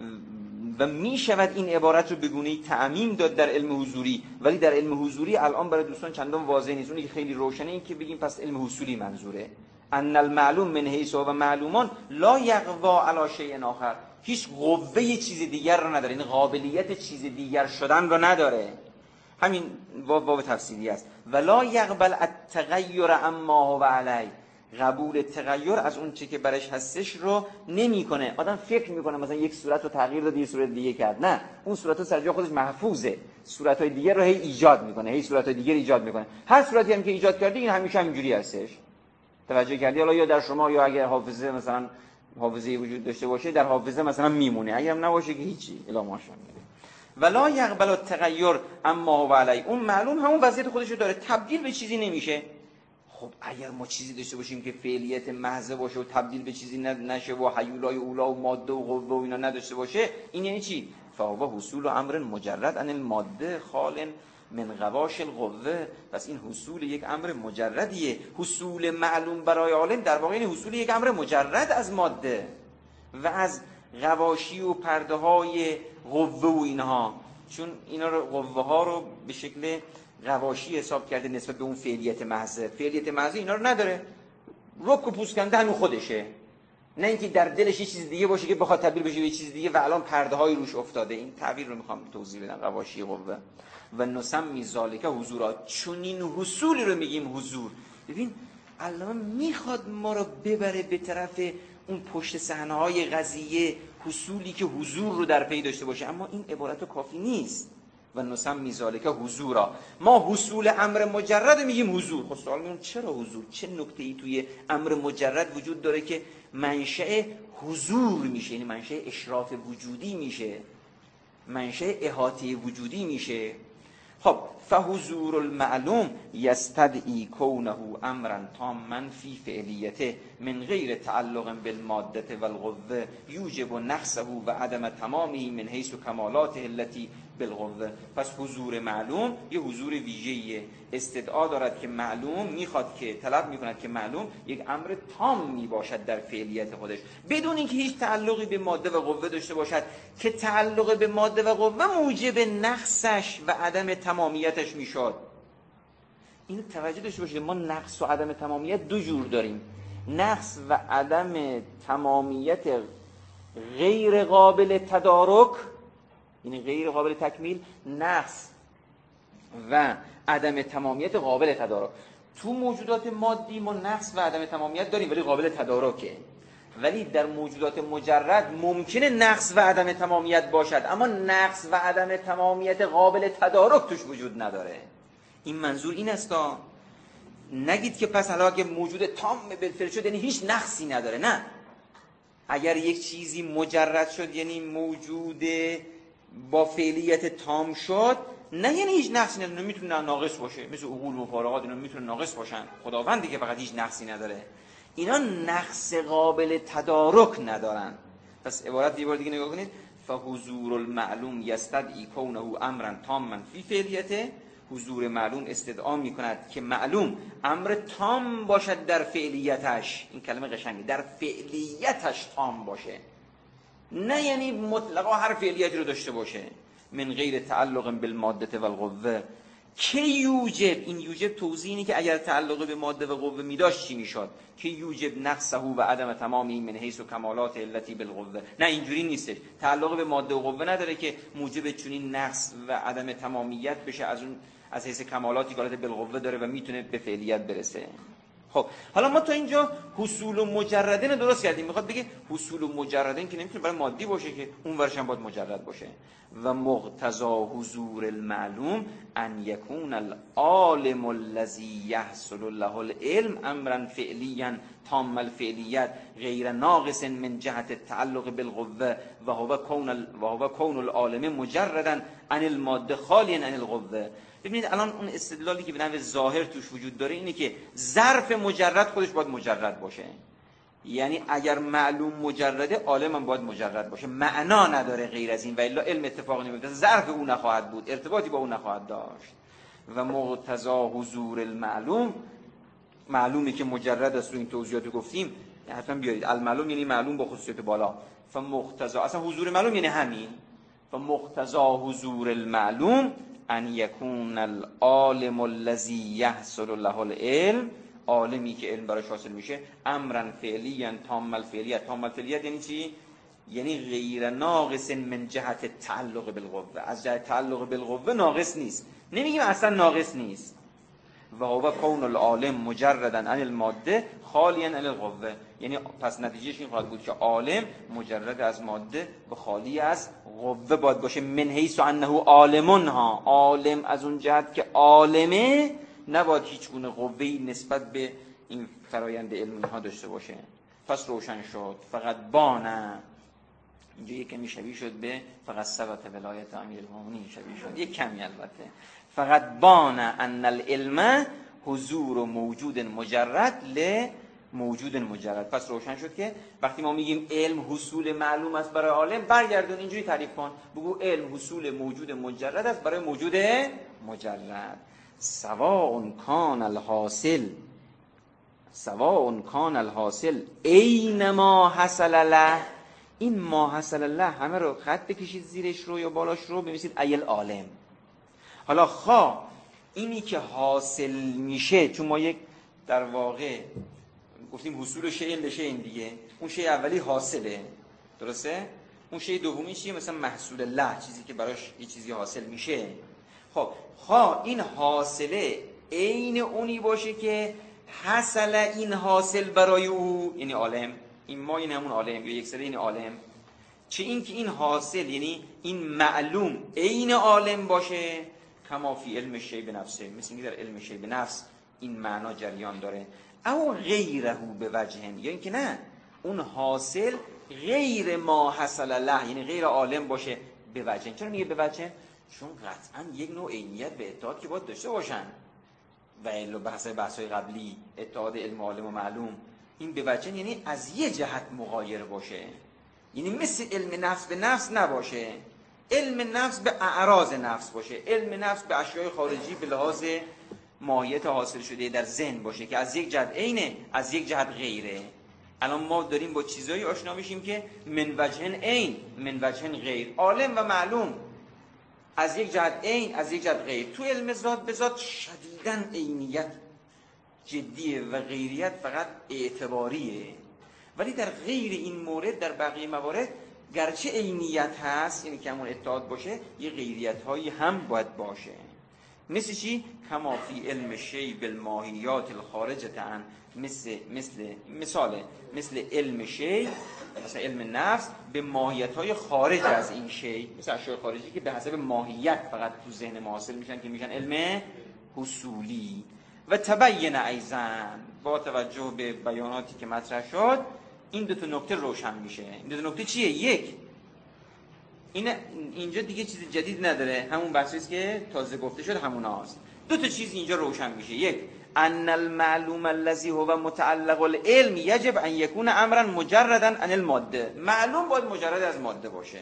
و می شود این عبارت رو به گونه‌ای تعمیم داد در علم حضوری، ولی در علم حضوری الان برای دوستان چندان واضح نیست. اونی که خیلی روشنه این که بگیم پس علم حصولی منظوره. ان المعلوم من حیث و معلومان لا یغوی علی شیء آخر، هیچ قوه چیز دیگر رو نداره، این قابلیت چیز دیگر شدن رو نداره. همین باب باب تفسیری است. ولا یقبل التغیر اما هو علی، قبول تغییر از اون چه که برش هستش رو نمیکنه. آدم فکر میکنه مثلا یک صورت رو تغییر داد یه صورت دیگه کرد، نه، اون صورت رو سر جای خودش محفوظه، صورت‌های دیگه رو هی ایجاد میکنه، هی صورت‌های دیگه ایجاد میکنه. هر صورتی هم که ایجاد کردی این همیشه همینجوری هستش. توجه کردی؟ حالا یا در شما یا اگر حافظه مثلا حافظه وجود داشته باشه در حافظه مثلا میمونه، اگر هم نباشه که هیچی، الا ماشاءالله. ولا یقبل التغیر اما هو علی، اون معلوم همون وضعیت خودش رو داره، تبدیل به چیزی نمیشه. خب اگر ما چیزی داشته باشیم که فعلیت محض باشه و تبدیل به چیزی نشه و حیولای اولا و ماده و قوه و اینا نداشته باشه، این یعنی چی؟ فهو حصول امر مجرد عن الماده خال من غواش القوه. پس این حصول یک امر مجردیه. حصول معلوم برای عالم در واقع این حصول یک امر مجرد از ماده و از غواشی و پرده های قوه و اینها، چون اینا رو قوه ها رو به شکل غواشی حساب کرده نسبت به اون فعلیت محض. فعلیت محض اینا رو نداره، رک و پوسکنده همین خودشه، نه اینکه در دلش یه چیز دیگه باشه که بخواد تبدیل بشه به یه چیز دیگه و الان پرده های روش افتاده. این تعبیر رو میخوام توضیح بدم، غواشی قوه. و نسمی ذالک حضورات، چون این حصولی رو میگیم حضور. ببین علامه میخواد ما رو ببره به طرف اون پشت صحنه های قضیه، حصولی که حضور رو در پی داشته باشه، اما این عبارت کافی نیست. و نسمی ذالک حضورا، ما حصول امر مجرد میگیم حضور. خب سوال میگم چرا حضور؟ چه نکته‌ای توی امر مجرد وجود داره که منشأ حضور میشه، یعنی منشأ اشراف وجودی میشه، منشأ احاطه وجودی میشه؟ خب فحضور المعلوم یستدعی کونه امرا تاما فی فعلیته من غیر تعلق بالماده والقوه یوجب نقصه و عدم تمامه من حیث کمالاته التي بالقوه. پس حضور معلوم یه حضور ویژه‌ایه، استدعا دارد که معلوم میخواد که طلب میکند که معلوم یک امر تام میباشد در فعلیت خودش بدون اینکه هیچ تعلقی به ماده و قوه داشته باشد، که تعلق به ماده و قوه موجب نقصش و عدم تمامیتش میشد. اینو توجه داشته باشید، ما نقص و عدم تمامیت دو جور داریم. نقص و عدم تمامیت غیر قابل تدارک، یعنی غیر قابل تکمیل، نقص و عدم تمامیت قابل تدارک. تو موجودات مادی ما نقص و عدم تمامیت داریم ولی قابل تدارکه، ولی در موجودات مجرد ممکنه نقص و عدم تمامیت باشد اما نقص و عدم تمامیت قابل تدارک توش وجود نداره. این منظور این است تا نگید که پس حالا که موجود تام بالفعل شد یعنی هیچ نقصی نداره. نه، اگر یک چیزی مجرد شد یعنی موجود با فعلیت تام شد، نه یعنی هیچ نقصی نداره، میتونه ناقص باشه، مثل عقول و مفارقات اینا میتونه ناقص باشن، خداوندی که فقط هیچ نقصی نداره. اینا نقص قابل تدارک ندارن. پس عبارت یه بار دیگه نگاه کنید، فحضور المعلوم یستدعی کونه امرا تاما فی فعلیته. حضور معلوم استدعا میکند که معلوم امر تام باشد در فعلیتش. این کلمه قشنگه، در فعلیتش تام باشه، نه یعنی مطلقا هر فعلیتی رو داشته باشه. من غیر تعلق بالماده والقوه، که یوجب، این یوجب توضیح اینه که اگر تعلق به ماده و قوه میداشت چی میشد؟ که یوجب نقصه و عدم تمامی من حیث و کمالات علتی بالقوه. نه اینجوری نیستش، تعلق به ماده و قوه نداره که موجب چنین نقص و عدم تمامیت بشه از اون از حیث کمالاتی که حالت بالقوه داره و میتونه به فعلیت برسه. خب حالا ما تا اینجا حصول و مجردین درست کردیم. میخواد بگه حصول و مجردین که نمیتونه برای مادی باشه که اون ورش هم باید مجرد باشه. و مقتضا حضور المعلوم ان یکون العالم الذی یحصل له العلم امرا فعلیا تام الفعلیت غیر ناقص من جهت التعلق بالقوه و هو کون ال... و هو کون العالم مجردا عن الماده خالیا عن القوه. ببینید الان اون استدلالی که به نحو ظاهر توش وجود داره اینه که ظرف مجرد خودش باید مجرد باشه. یعنی اگر معلوم مجرده، عالم هم باید مجرد باشه. معنا نداره غیر از این، و الا علم اتفاق نمیفته، ظرف او نخواهد بود، ارتباطی با او نخواهد داشت. و مقتضا حضور المعلوم، معلومی که مجرد است، رو این توضیحات رو گفتیم حتما بیارید. المعلوم یعنی معلوم با خصوصیت بالا. فمقتضا، اصلا حضور معلوم یعنی همین. فمقتضا حضور المعلوم ان یکون العالم الذی یحصل له العلم، عالمی که علم براش حاصل میشه، امرا فعلیا تام الفعلیت. تام الفعلیت یعنی چی؟ یعنی غیر ناقص من جهت تعلق بالقوه، از جهت تعلق بالقوه ناقص نیست. نمیگیم اصلا ناقص نیست. و هو کون العالم مجردا عن الماده خالیا عن القوه، یعنی پس نتیجهش این خواهد بود که عالم مجرد از ماده و خالی از قوه باید باشه. من حیث انه عالمون ها، عالم از اون جهت که عالمه نباید هیچ گونه قوه‌ای نسبت به این فرایند علمی ها داشته باشه. پس روشن شد. فقط بانه، اینجا یک کمی شبیه شد به فقط ثبت ولایت امیرالمومنین، شبیه شد یک کمی البته. فقط بانه ان العلم حضور و موجود مجرد ل موجود مجرد. پس روشن شد که وقتی ما میگیم علم حصول معلوم است برای عالم، برگردون اینجوری تعریف کن، بگو علم حصول موجود مجرد است برای موجود مجرد. سواء کان الحاصل سواء کان الحاصل اینما حصل له، این ما حصل له همه رو خط بکشید زیرش رو یا بالاش رو بنویسید ایل عالم. حالا خواه اینی که حاصل میشه، چون ما یک در واقع گفتیم حصول شیء لشیء دیگه، اون شیء اولی حاصله، درسته؟ اون شیء دومی چیه؟ مثلا محصول له، چیزی که براش یه چیزی حاصل میشه. خب خواه این حاصله عین اونی باشه که حاصل این حاصل برای او، یعنی عالم، این ما این همون عالم یا یک سره این عالم، چه این که این حاصل یعنی این معلوم عین عالم باشه، کما فی علم شیء بنفسه، مثل اینکه در علم شیء بنفس این معنا جریان داره. او غیره به وجه، یا اینکه نه اون حاصل غیر ما حصل له، یعنی غیر عالم باشه به وجه. چرا میگه به وجه؟ چون قطعا یک نوع عینیت به اتحاد که باید داشته باشن، و الا بحث بحث‌های قبلی اتحاد علم عالم و معلوم، این به وجه یعنی از یه جهت مغایر باشه، یعنی مثل علم نفس به نفس نباشه، علم نفس به اعراض نفس باشه، علم نفس به اشیاء خارجی به لحاظ ماهیت حاصل شده در ذهن باشه که از یک جهت عینه، از یک جهت غیره. الان ما داریم با چیزایی آشنا میشیم که من وجهن عین من وجهن غیر، عالم و معلوم از یک جهت عین از یک جهت غیر. تو علم ذات به ذات شدیداً عینیت جدیه و غیریت فقط اعتباریه، ولی در غیر این مورد در بقیه موارد گرچه عینیت هست، یعنی که همون اتحاد باشه، یه غیریت هایی هم باید باشه. مثل چی؟ کما فی علم شیء بالماهیات الخارجه عن، مثل مثل مثال مثل علم شیء، مثل علم نفس به ماهیت های خارج از این شیء، مثل اشیاء خارجی که به حسب ماهیت فقط تو ذهن ما حاصل میشن که میشن علم حصولی. و تبین ایضاً، با توجه به بیاناتی که مطرح شد این دو تا نکته روشن میشه. این دو تا نکته چیه؟ یک، این اینجا دیگه چیز جدید نداره، همون بحثی است که تازه گفته شد هموناست. دو تا چیز اینجا روشن میشه. یک، ان المعلوم الذي هو متعلق العلم یجب ان یکون امرا مجردا عن الماده، معلوم باید مجرد از ماده باشه.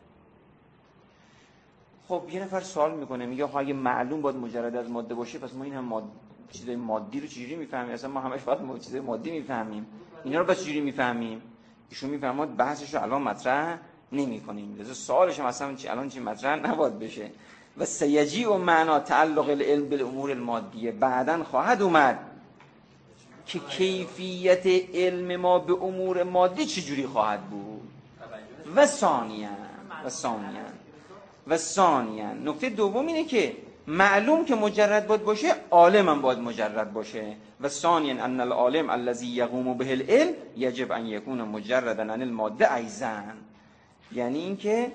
خب یه نفر سوال میکنه، میگه خب اگه معلوم باید مجرد از ماده باشه، پس ما این هم ماده چیزای مادی رو چجوری میفهمیم؟ اصلا ما همش فقط چیزای مادی میفهمیم، اینا رو بس چجوری میفهمیم؟ ایشون میفهمه بحثش رو الان مطرح نمی‌کنیم. لذا سوالش هم اصلا چی الان چی مطرح نباید بشه. و سیجی و معنا تعلق العلم بالامور المادیه، بعداً خواهد اومد که کیفیت علم ما به امور مادی چجوری خواهد بود. و ثانیاً و ثانیاً و ثانیاً نکته دوم اینه که معلوم که مجرد باید باشه، عالم هم باید مجرد باشه. و ثانیاً ان العالم الذي يقوم به العلم یجب ان یکون مجردا عن الماده ایضا. یعنی اینکه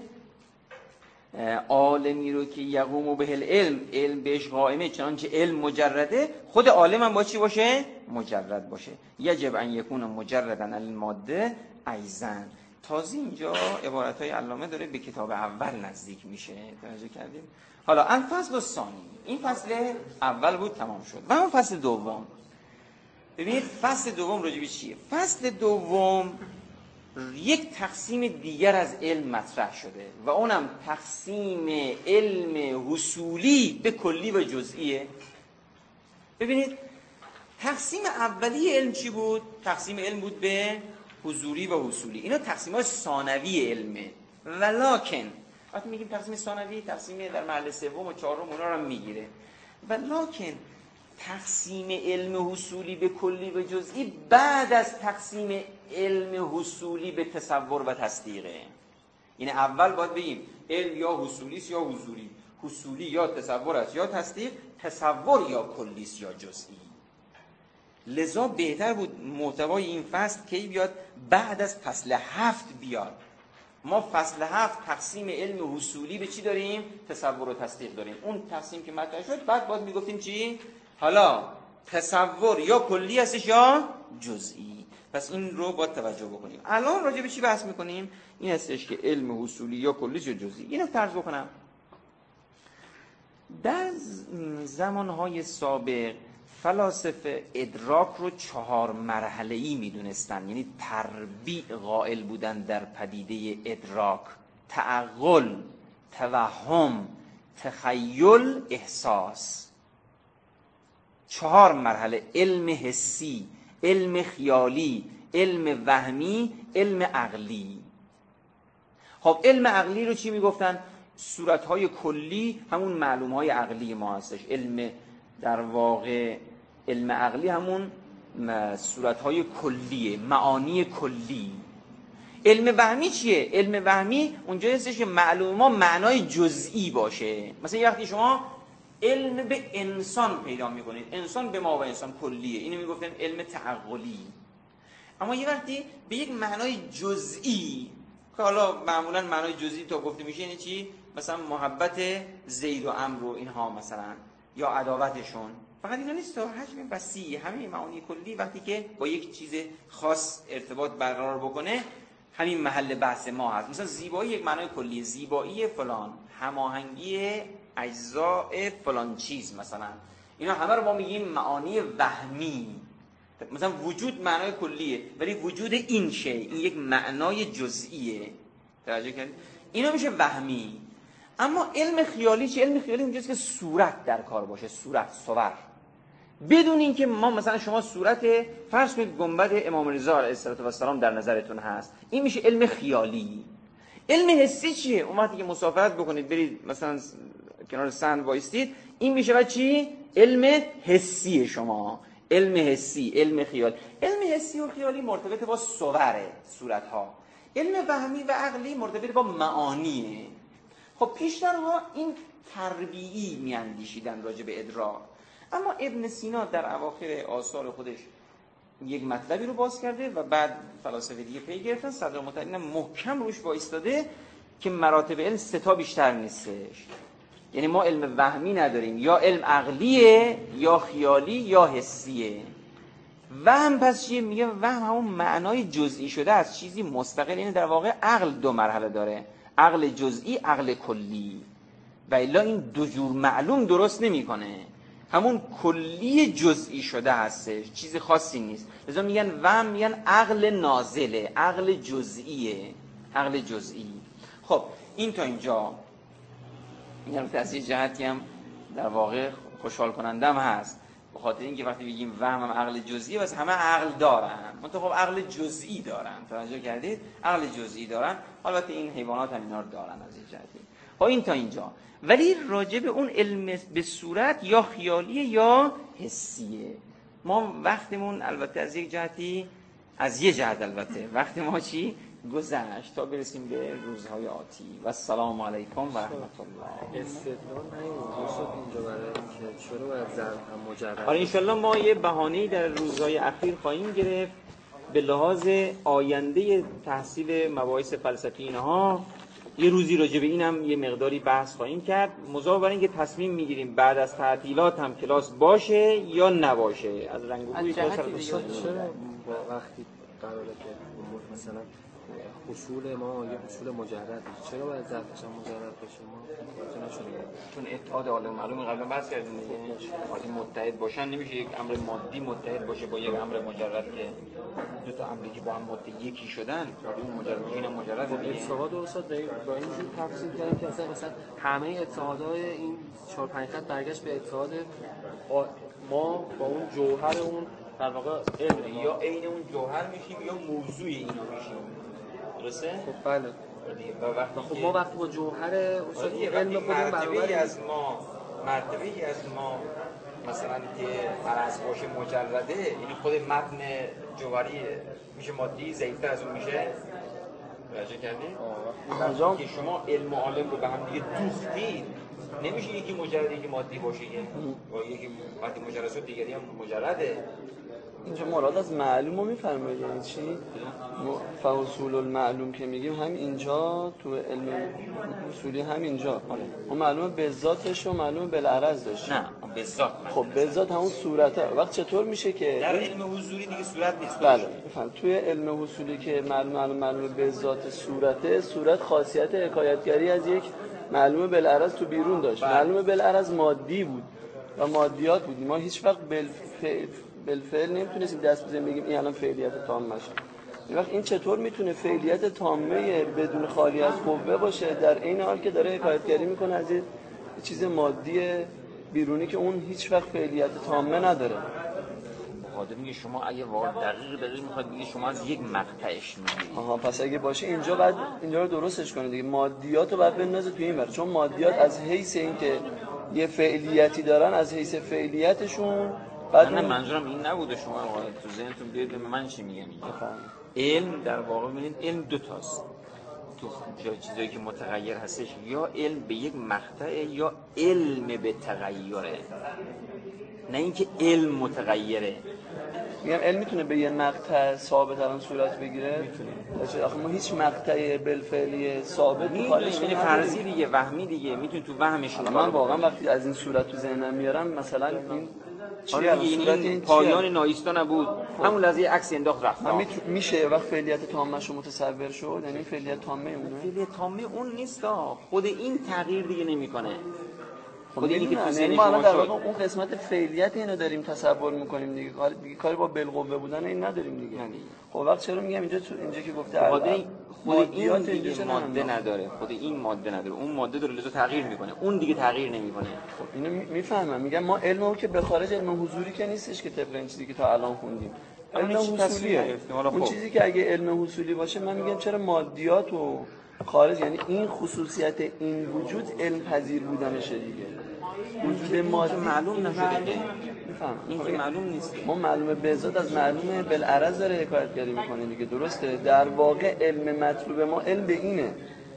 عالمی رو که یقوم به العلم، علم بهش قائمه، چنانچه علم مجرده، خود عالم هم باید چی باشه؟ مجرد باشه. یجب ان یکون مجردا عن الماده ایضا. تازه اینجا عبارت‌های علامه داره به کتاب اول نزدیک میشه. توجه کردیم؟ حالا الفصل الثانی، این فصل اول بود تمام شد. و اون فصل دوم، ببینید فصل دوم راجع به چیه؟ فصل دوم یک تقسیم دیگر از علم مطرح شده و اونم تقسیم علم حصولی به کلی و جزئیه. ببینید تقسیم اولی علم چی بود؟ تقسیم علم بود به حضوری و حصولی. اینا تقسیم‌های ثانوی علمه. ولکن وقتی میگیم تقسیم ثانوی، تقسیم در مرحله سوم و چهارم اونا رو میگیره. ولکن تقسیم علم حصولی به کلی و جزئی بعد از تقسیم علم حصولی به تصور و تصدیقه. یعنی اول باید بگیم علم یا حصولی است یا حضوری، حصولی یا تصور است یا تصدیق، تصور یا کلی است یا جزئی. لذا بهتر بود محتوای این فصل کی بیاد؟ بعد از فصل هفت بیاد. ما فصل هفت تقسیم علم حصولی به چی داریم؟ تصور و تصدیق داریم. اون تقسیم که مطرح شد بعد باید میگفتیم چی؟ حالا تصور یا کلی هستش یا جزئی. پس این رو باید توجه بکنیم. الان راجع به چی بحث میکنیم؟ این هستش که علم حصولی یا کلی یا جزئی. اینو فرض بکنم در زمانهای سابق فلاسفه ادراک رو چهار مرحله‌ای میدونستن، یعنی تربیع قائل بودن در پدیده ادراک: تعقل، توهم، تخیل، احساس. چهار مرحله: علم حسی، علم خیالی، علم وهمی، علم عقلی. خب علم عقلی رو چی میگفتن؟ صورت‌های کلی همون معلوم‌های عقلی ما هستش. علم در واقع علم عقلی همون صورت‌های کلیه، معانی کلی. علم وهمی چیه؟ علم وهمی اونجا هستش که معلوم ما معنای جزئی باشه. مثلا یه وقتی شما علم به انسان پیدا میکنید، انسان به ما و انسان کلیه، اینو میگفتن علم تعقلی. اما یه وقتی به یک معنای جزئی، که حالا معمولا معنای جزئی تا گفته میشه یعنی چی؟ مثلا محبت زید و عمرو و اینها مثلا، یا عداوتشون. فقط اینا نیست، تا حجم وسیع همه معانی کلی وقتی که با یک چیز خاص ارتباط برقرار بکنه، همین محل بحث ما هست. مثلا زیبایی یک معنای کلی، زیبایی فلان، هماهنگی اجزاء فلان چیز مثلا. اینا همه رو ما میگیم معانی وهمی. مثلا وجود معنای کلیه ولی وجود این شی، این یک معنای جزئیه. توجه کردید؟ اینا میشه وهمی. اما علم خیالی چه؟ علم خیالی اونجاست که صورت در کار باشه، صورت، صور. بدون اینکه ما مثلا شما صورت فرض کنید گنبد امام رضا علیه السلام در نظرتون هست، این میشه علم خیالی. علم حسی چیه؟ اون وقتی که مسافرت بکنید برید مثلا کنار سند وایستید، این میشه بعد چی؟ علم حسی شما. علم حسی، علم خیال. علم حسی و خیالی مرتبط با صوره، صورت‌ها. علم وهمی و عقلی مرتبط با معانیه. خب پیشترها این تربیعی میاندیشیدن راجع به ادراک. اما ابن سینا در اواخر آثار خودش یک مطلبی رو باز کرده و بعد فلاسفه دیگه پی گرفتن، صدرالمتعلین محکم روش وایستاده که مراتب علم سه تا بیشتر نیستش. یعنی ما علم وهمی نداریم، یا علم عقلیه یا خیالی یا حسیه. وهم پس چیه؟ میگه وهم همون معنای جزئی شده از چیزی مستقل. یعنی در واقع عقل دو مرحله داره: عقل جزئی، عقل کلی. و الا این دو جور معلوم درست نمیکنه. همون کلی جزئی شده هستش، چیز خاصی نیست. لذا میگن وهم، میگن عقل نازله، عقل جزئیه، عقل جزئی. خب این تا اینجا. این از یه جهتی هم در واقع خوشحال کنندم هست، به خاطر اینکه وقتی بگیم وهم هم عقل جزئیه، بس همه عقل دارن، منتها خب عقل جزئی دارن. توجه کردید؟ عقل جزئی دارن. البته این حیوانات هم اینا رو دارن از این جهتی. ها این تا اینجا. ولی راجع به اون علم به صورت یا خیالیه یا حسیه. ما وقتمون البته از یک جهتی، از یه جهت البته وقت ما چی گذشت تا برسیم به روزهای آتی. و السلام علیکم و رحمت الله. استدلال نمی‌کنه شد اینجا برای اینکه چرا باید ظرف هم مجرد. آره انشالله ما یه بهانه‌ای در روزهای اخیر خواهیم گرفت به لحاظ آینده تحصیل مباحث فلسفی اینها. یه روزی راجع به اینم یه مقداری بحث خواهیم کرد. مضاف بر اینکه تصمیم میگیریم بعد از تعطیلات هم کلاس باشه یا نباشه. از رنگ و بوی کلاس چرا وقتی قراره که مثلا اصول ما یه اصول مجرد چرا باید ظرفش هم مجرد باشه؟ ما متوجه نشدیم. چون اتحاد عالم معلومه قبلا بحث کردیم دیگه. وقتی متحد باشن نمیشه یک امر مادی متحد باشه با یک امر مجرد که دو تا امری که با هم ماده یکی شدن. اون مجرد اینم مجرد دیگه. اتحاد استاد با این جور تفسیر کردیم که مثلا مثلا همه اتحادهای این چهار پنج خط برگشت به اتحاد ما با اون جوهر اون در واقع علم یا عین اون جوهر میشیم یا موضوع اینا میشیم. درسته؟ خب بله. و وقتی خب ما وقتی با جوهر اصول علم خودمون مرتبه‌ای از ما مرتبه‌ای از ما مثلا که عرض باشه مجرده، یعنی خود متن جوهری میشه مادی، ضعیف‌تر از اون میشه. راجع کردید؟ آه. که شما علم و عالم رو به هم دیگه دوختید، نمیشه یکی مجرد یکی مادی باشه که با یکی وقتی مجرد شد دیگری هم مجرده. اینجا مراد از معلوم رو میفرمایید یعنی چی؟ فاصول المعلوم که میگیم هم اینجا تو علم اصولی هم اینجا ما معلومه به ذاتش و معلومه بالعرض داشت. نه به ذات. خب به ذات همون صورته. وقت چطور میشه که در علم حضوری دیگه صورت نیست؟ بله بفهم. توی علم اصولی که معلوم معلوم معلومه به ذات صورته، صورت خاصیت حکایتگری از یک معلومه بالعرض تو بیرون داشت. بله. معلومه بالعرض مادی بود و مادیات بود. ما هیچ وقت بالفعل بالفعل نمیتونستیم دست بزنیم بگیم این الان فعلیت تامه شه. این وقت این چطور میتونه فعلیت تامه بدون خالی از قوه باشه در این حال که داره حکایتگری میکنه از یه چیز مادی بیرونی که اون هیچ وقت فعلیت تامه نداره. مقادم میگه شما اگه واقعا دقیق دقیق میخواد بگید شما از یک مقطعش میگید. آها پس اگه باشه اینجا بعد اینجا رو درستش کنید دیگه. مادیات رو بعد بندازه تو این ور، چون مادیات از حیث اینکه یه فعلیتی دارن از حیث فعلیتشون بعد نه منظورم این نبوده. شما تو ذهنتون بیاد به من چی میگم اینجا. علم در واقع ببینید علم دو تاست. تو جای چیزایی که متغیر هستش یا علم به یک مقطع یا علم به تغییره. نه اینکه علم متغیره. میگم علم میتونه به یه مقطع ثابت الان صورت بگیره؟ میتونه. آخه ما هیچ مقطع بالفعلی ثابت خالص یعنی فرضی دیگه، وهمی دیگه، میتونه تو وهمش. من واقعا وقتی از این صورت تو ذهنم میارم مثلا این چیه این, این پایان نایستا نبود خب. همون لحظه عکس انداخت رفت. میشه وقت فعلیت تامه‌شو متصور شد؟ یعنی فعلیت تامه اونه؟ فعلیت تامه اون نیست. خود این تغییر دیگه نمیکنه. خود اینی که تو ذهن ما در واقع اون قسمت فعلیت اینو داریم تصور میکنیم دیگه. کار دیگه کاری با بالقوه بودن این نداریم دیگه. یعنی خب وقت چرا میگم اینجا تو اینجا که گفته خود این خود این دیگه ماده نداره. خود این ماده نداره. اون ماده داره لزوم تغییر میکنه. اون دیگه تغییر نمیکنه. خب اینو میفهمم. میگم ما علمو که به خارج علم حضوری که نیستش که طبق این چیزی که تا الان خوندیم. علم حصولیه. اون چیزی که اگه علم حصولی باشه من میگم چرا مادیات و خارج، یعنی این خصوصیت این وجود علم پذیر بودنشه دیگه. وجود مادی معلوم نشده که میفهم این که معلوم نیست. ما معلومه به ذات از معلومه بالعرض داره حکایتگری میکنه دیگه. درسته در واقع علم مطلوب ما علم به اینه،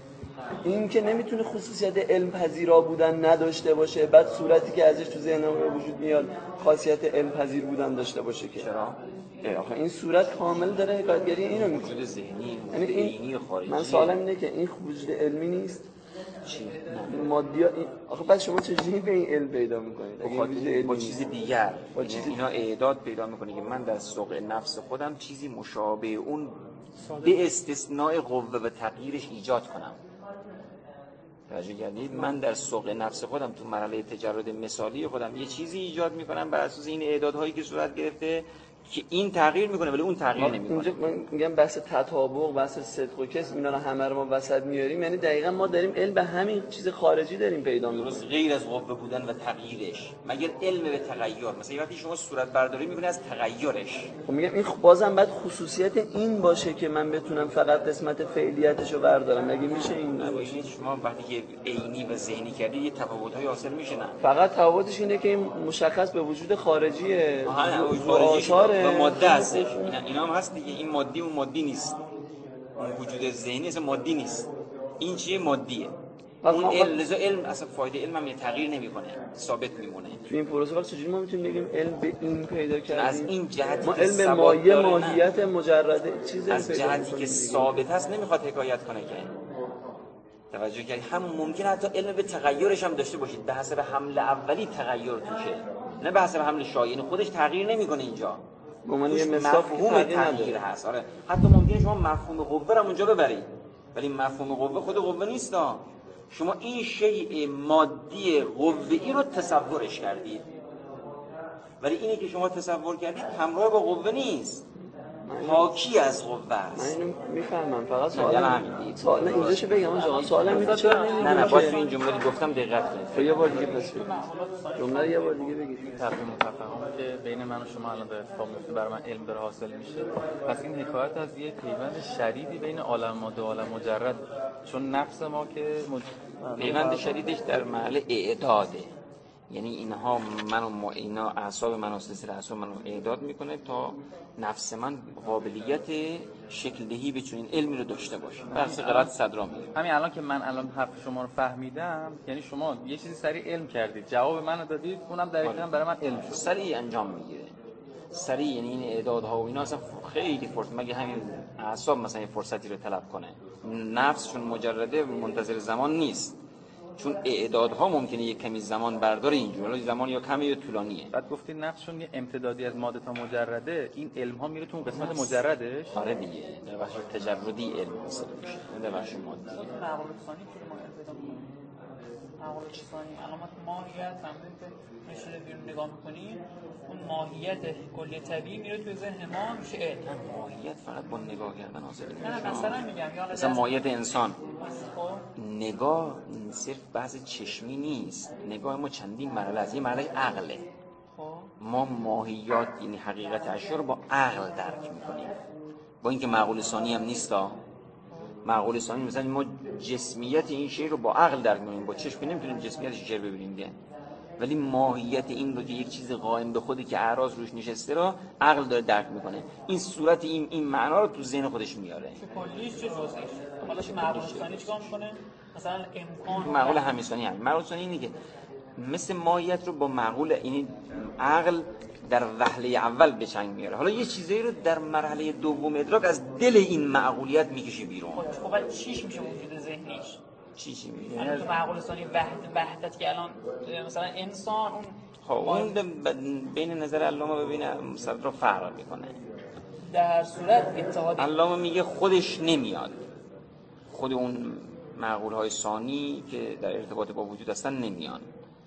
این که نمیتونه خصوصیت علم پذیرا بودن نداشته باشه بعد صورتی که ازش تو ذهن ما به وجود میاد خاصیت علم پذیر بودن داشته باشه که چرا؟ آخه این صورت کامل داره حکایتگری اینو میکنه. وجود ذهنی، یعنی این خارجی. من سوالم اینه که این وجود علمی نیست؟ چی؟ مادی این... آخه بعد شما چجوری به این علم پیدا میکنید؟ اگه با چیز دیگر با چیز اینا اعداد پیدا میکنه که من در سوق نفس خودم چیزی مشابه اون به استثناء قوه و تغییرش ایجاد کنم. توجه کردید؟ من در سوق نفس خودم تو مرحله تجرد مثالی خودم یه چیزی ایجاد میکنم بر اساس این اعدادهایی که صورت گرفته که این تغییر میکنه ولی اون تغییر نمیکنه. اینجا من میگم بحث تطابق، بحث صدق و کذب، اینا رو همه رو ما وسط میاریم، یعنی دقیقاً ما داریم علم به همین چیز خارجی داریم پیدا می‌کنیم. درست، غیر از قوه بودن و تغییرش. مگر علم به تغییر، مثلا وقتی شما صورت برداری می‌کنی از تغییرش. خب میگم این بازم باید خصوصیت این باشه که من بتونم فقط قسمت فعلیتشو بردارم. مگه میشه این نباشه؟ شما وقتی که عینی و ذهنی کردی یه تفاوت‌های حاصل میشه نه؟ فقط تفاوتش اینه که این مشخص به وجود خارجیه، خارجی و ماده هستش. اینا اینا هم هست دیگه. این مادی اون مادی نیست. اون وجود ذهنی اصلا مادی نیست. این چیه؟ مادیه. اون علم، لذا علم اصلا فایده علم هم تغییر نمیکنه، ثابت میمونه. تو این پروسه وقت چجوری ما میتونیم بگیم علم به این پیدا کردیم؟ از این جهتی ما که علم مایه ماهیت مجرده چیزی از جهتی که ثابت هست نمیخواد حکایت کنه که توجه کردی. هم ممکنه حتی علم به تغییرش هم داشته باشید، به حسب حمل اولی تغییر توشه، نه به حسب حمل شایعه. یعنی خودش تغییر نمیکنه اینجا. گمان یه مفهوم تغییر هست. آره، حتی ممکنه شما مفهوم قوه رو اونجا ببرید، ولی مفهوم قوه خود قوه نیست. شما این شیء مادی قوه‌ای رو تصورش کردید، ولی اینی که شما تصور کردید همراه با قوه نیست، حاکی از قوه است. من اینو میفهمم، فقط سوال همین سوال نه اینجاشو بگم آقا، سوالم اینه چرا نه نه باید تو این جمله گفتم دقت کنید. یه بار دیگه پس بگید جمله یه بار دیگه بگید. تفاهم متفاهمی که بین من و شما الان داره اتفاق میفته، برای من علم داره حاصل میشه. پس این حکایت از یه پیوند شدیدی بین عالم ماده و عالم مجرد، چون نفس ما که مج... پیوند شدیدش در محل اعداده. یعنی اینها منو ما اینا اعصاب منو سلسله اعصاب منو اعداد میکنه تا نفس من قابلیت شکل دهی به چنین علمی رو داشته باشه. بحث قرائت صدرا میگه. همین الان که من الان حرف شما رو فهمیدم، یعنی شما یه چیزی سریع علم کردید، جواب منو دادید، اونم دقیقاً برای من علم شد. سریع انجام میگیره. سریع یعنی این اعدادها و اینا اصلا خیلی فرصت، مگه همین اعصاب مثلا فرصتی رو طلب کنه. نفس چون مجرده منتظر زمان نیست، چون اعدادها ممکنه یک کمی زمان برداره اینجور، ولی زمان یا کمی یا طولانیه. بعد گفتید نفس چون یه امتدادی از ماده تا مجرده، این علم ها میره تو اون قسمت مجردش. آره دیگه، در بخش تجردی علم حاصل میشه، در بخش مادی. معقول ثانی که ما پیدا می‌کنیم. معقول ثانی علامت ماهیت همون که میشه بیرون نگاه می‌کنیم، اون ماهیت کلی طبیعی میره توی ذهن ما میشه علم. ماهیت فقط با نگاه کردن حاصل نمیشه. نه مثلا میگم یا مثلا ماهیت انسان، نگاه صرف بحث چشمی نیست. نگاه ما چندین مرحله است. یه مرحله عقله. ما ماهیات یعنی حقیقت اشیا رو با عقل درک میکنیم، با اینکه معقول ثانی هم نیستا. معقول ثانی مثلا ما جسمیت این شی رو با عقل درک میکنیم، با چشم نمیتونیم جسمیت شی رو ببینیم دیگه، ولی ماهیت این رو که یک چیز قائم به خودی که اعراض روش نشسته رو عقل داره درک میکنه. این صورت این این معنا رو تو ذهن خودش میاره. چه کلیش چه جزئیش. حالا چه معقول ثانی چیکار میکنه؟ مثلا امکان معقول همیشانی همین. معقول ثانی اینه که مثل ماهیت رو با معقول یعنی عقل در وهله اول به چنگ میاره، حالا یه چیزایی رو در مرحله دوم ادراک از دل این معقولیت میکشه بیرون. خب بعد چیش میشه وجود ذهنیش؟ چی چی میشه؟ یعنی تو معقول ثانی وحدت وحدت که الان مثلا انسان اون خب اون بین نظر علامه و بین صدرا فرق میکنه. در صورت اتحادی علامه میگه خودش نمیاد، خود اون معقول های ثانی که در ارتباط با وجود هستن نمیان،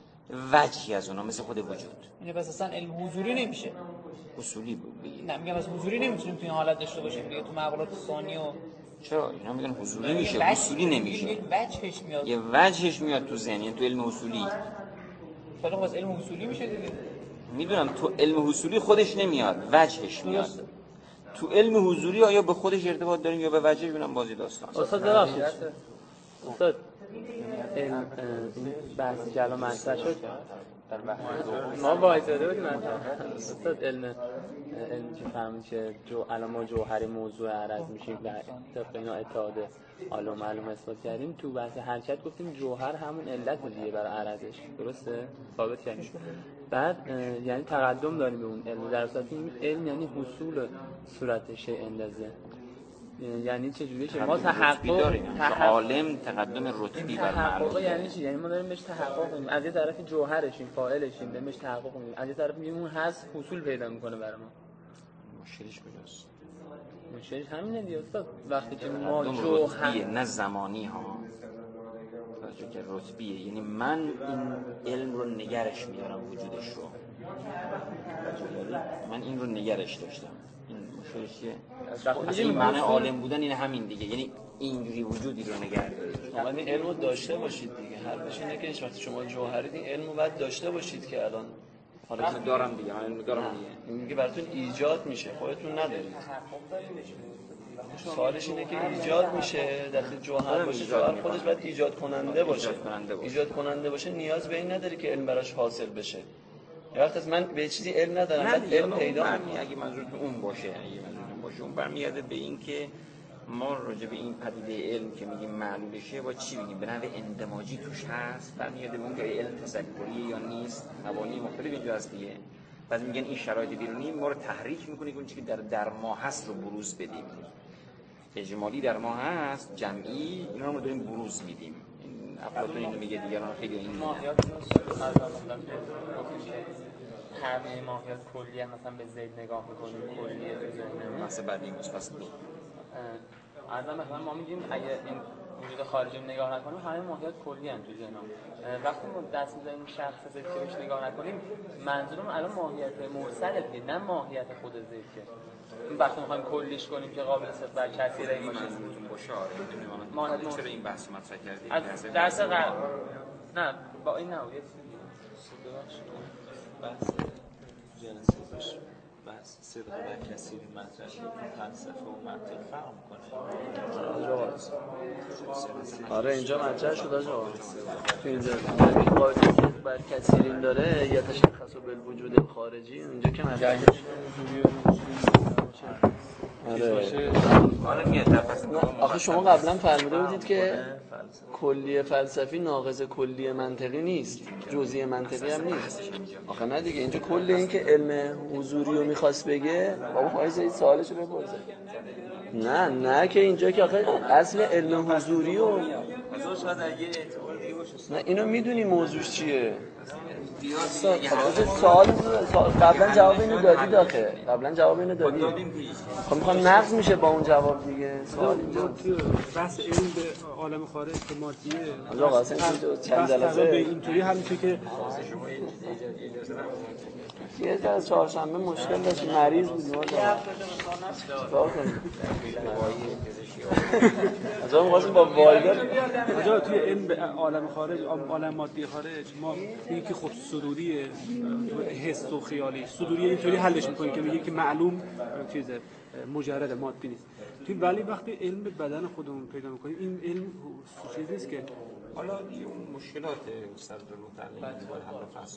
وجهی از اونا مثل خود وجود. یعنی پس اصلا علم حضوری نمیشه. اصولی بود بگید. نه میگم از حضوری نمیتونیم تو این حالت داشته باشیم دیگه، تو معقولات ثانی و چرا اینا میگن حضوری میشه، اصولی نمیشه. یه وجهش میاد. یه وجهش میاد تو ذهن، یعنی تو علم اصولی. حالا واسه علم اصولی میشه دیگه. میدونم تو علم اصولی خودش نمیاد، وجهش میاد. تو علم حضوری آیا به خودش ارتباط داریم یا به وجهش؟ ببینم بازی داستان. استاد ببخشید. استاد این بحث جلا مطرح شد در بحث ما وایساده بودیم. استاد علم علم که فهمید که جو علامه جوهری موضوع عرض میشیم و طبق اینا اتحاد علوم معلوم اثبات کردیم. تو بحث حرکت گفتیم جوهر همون علت دیگه برای عرضش، درسته؟ ثابت کردیم. بعد یعنی تقدم داریم به اون علم، در اصل این علم یعنی حصول صورت شیء اندازه. یعنی چه جوریه که ما تحقق داریم عالم تقدم رتبی بر تحقق یعنی چی؟ یعنی ما داریم بهش تحقق می‌کنیم، از یه طرف جوهرشیم فاعلشیم داریم بهش تحقق می‌کنیم، از یه طرف میگیم اون هست حصول پیدا می‌کنه برای ما. مشکلش کجاست؟ مشکلش همینه دیگه استاد، وقتی که ما جوهر نه زمانی ها توجه که رتبیه، یعنی من این علم رو نگرش می‌دارم وجودش رو، من این رو نگرش داشتم. این مشکلش چیه؟ اصلا این معنی عالم بودن این همین دیگه، یعنی اینجوری وجودی رو نگه دارید. شما این علم رو داشته باشید دیگه. حرفش اینه که وقتی شما جوهرید این علم رو باید داشته باشید که الان حالا من دارم دیگه، من دارم دیگه. این میگه براتون ایجاد میشه، خودتون ندارید. سوالش اینه که ایجاد میشه در جوهر باشه، جوهر خودش باید ایجاد کننده باشه. ایجاد کننده باشه نیاز به این نداره که علم براش حاصل بشه. وقتی از من به چیزی علم ندارم بعد علم پیدا کنم. اگه منظورتون اون باشه، اگه منظورتون باشه اون برمیگرده به این که ما راجع به این پدیده علم که میگیم معلولشه با چی بگیم؟ به نحو اندماجی توش هست، برمیگرده به اون که علم تذکریه یا نیست. مبانی مختلف اینجا هست دیگه. بعد میگن این شرایط بیرونی ما رو تحریک میکنه که اون چیزی که در در ما هست رو بروز بدیم. اجمالی در ما هست، جمعی اینا رو داریم بروز میدیم. این افلاطون اینو میگه، دیگران خیلی این ماهیات همه ماهیات کلی هم مثلا به زید نگاه میکنیم کلیه تو ذهن بحث بعدی بود فصل دو. الان مثلا ما میگیم اگه این وجود خارجی رو نگاه نکنیم همه ماهیات کلی هم تو ذهن وقتی ما دست می‌ذاریم شخص زید که بهش نگاه نکنیم منظورم الان ماهیت مرسله دیگه، نه ماهیت خود زید که این وقتی می‌خوایم کلیش کنیم که قابل استفاده کثیر این باشه. منظورتون باشه آره نمی‌دونم ماهیت چرا این بحث مطرح کردید از درس قبل نه با این نبود بحث جنسیش بحث صدق و کثیر مطرح که فلسفه و منطق فرق میکنه. آره اینجا مطرح شد آقا. تو اینجا این قاعده صدق بر کثیرین داره یا تشخص بالوجود خارجی اونجا که مطرح آره. آره میاد در فصل آخه شما قبلا فرموده بودید که کلیه فلسفی ناقض کلیه منطقی نیست، جزئی منطقی هم نیست. آخه نه دیگه اینجا کل این که علم حضوری رو میخواست بگه بابا فایز این سوالشو بپرسه. نه نه که اینجا که آخه اصل علم حضوری و نه اینو میدونی موضوعش چیه؟ سوال قبلا جواب اینو دادی داخل قبلا جواب اینو دادی خب میخوام نقض میشه با اون جواب دیگه. سوال اینجا بحث علم به عالم خارج که مادیه آقا اصلا چند جلسه به اینطوری هم میشه که یه ذره از چهارشنبه مشکل داشت مریض بود ما چیکار کنیم از اون واسه با وایدر آجا توی علم به عالم خارج عالم مادی خارج ما میگه که خب صدوریه حس و خیالی صدوریه اینطوری حلش میکنیم که میگه که معلوم چیز مجرد مادی نیست توی ولی وقتی علم به بدن خودمون پیدا میکنیم این علم چیز نیست که حالا دیگه اون مشکلات استاد رو تعلیم دیوار حل و فصل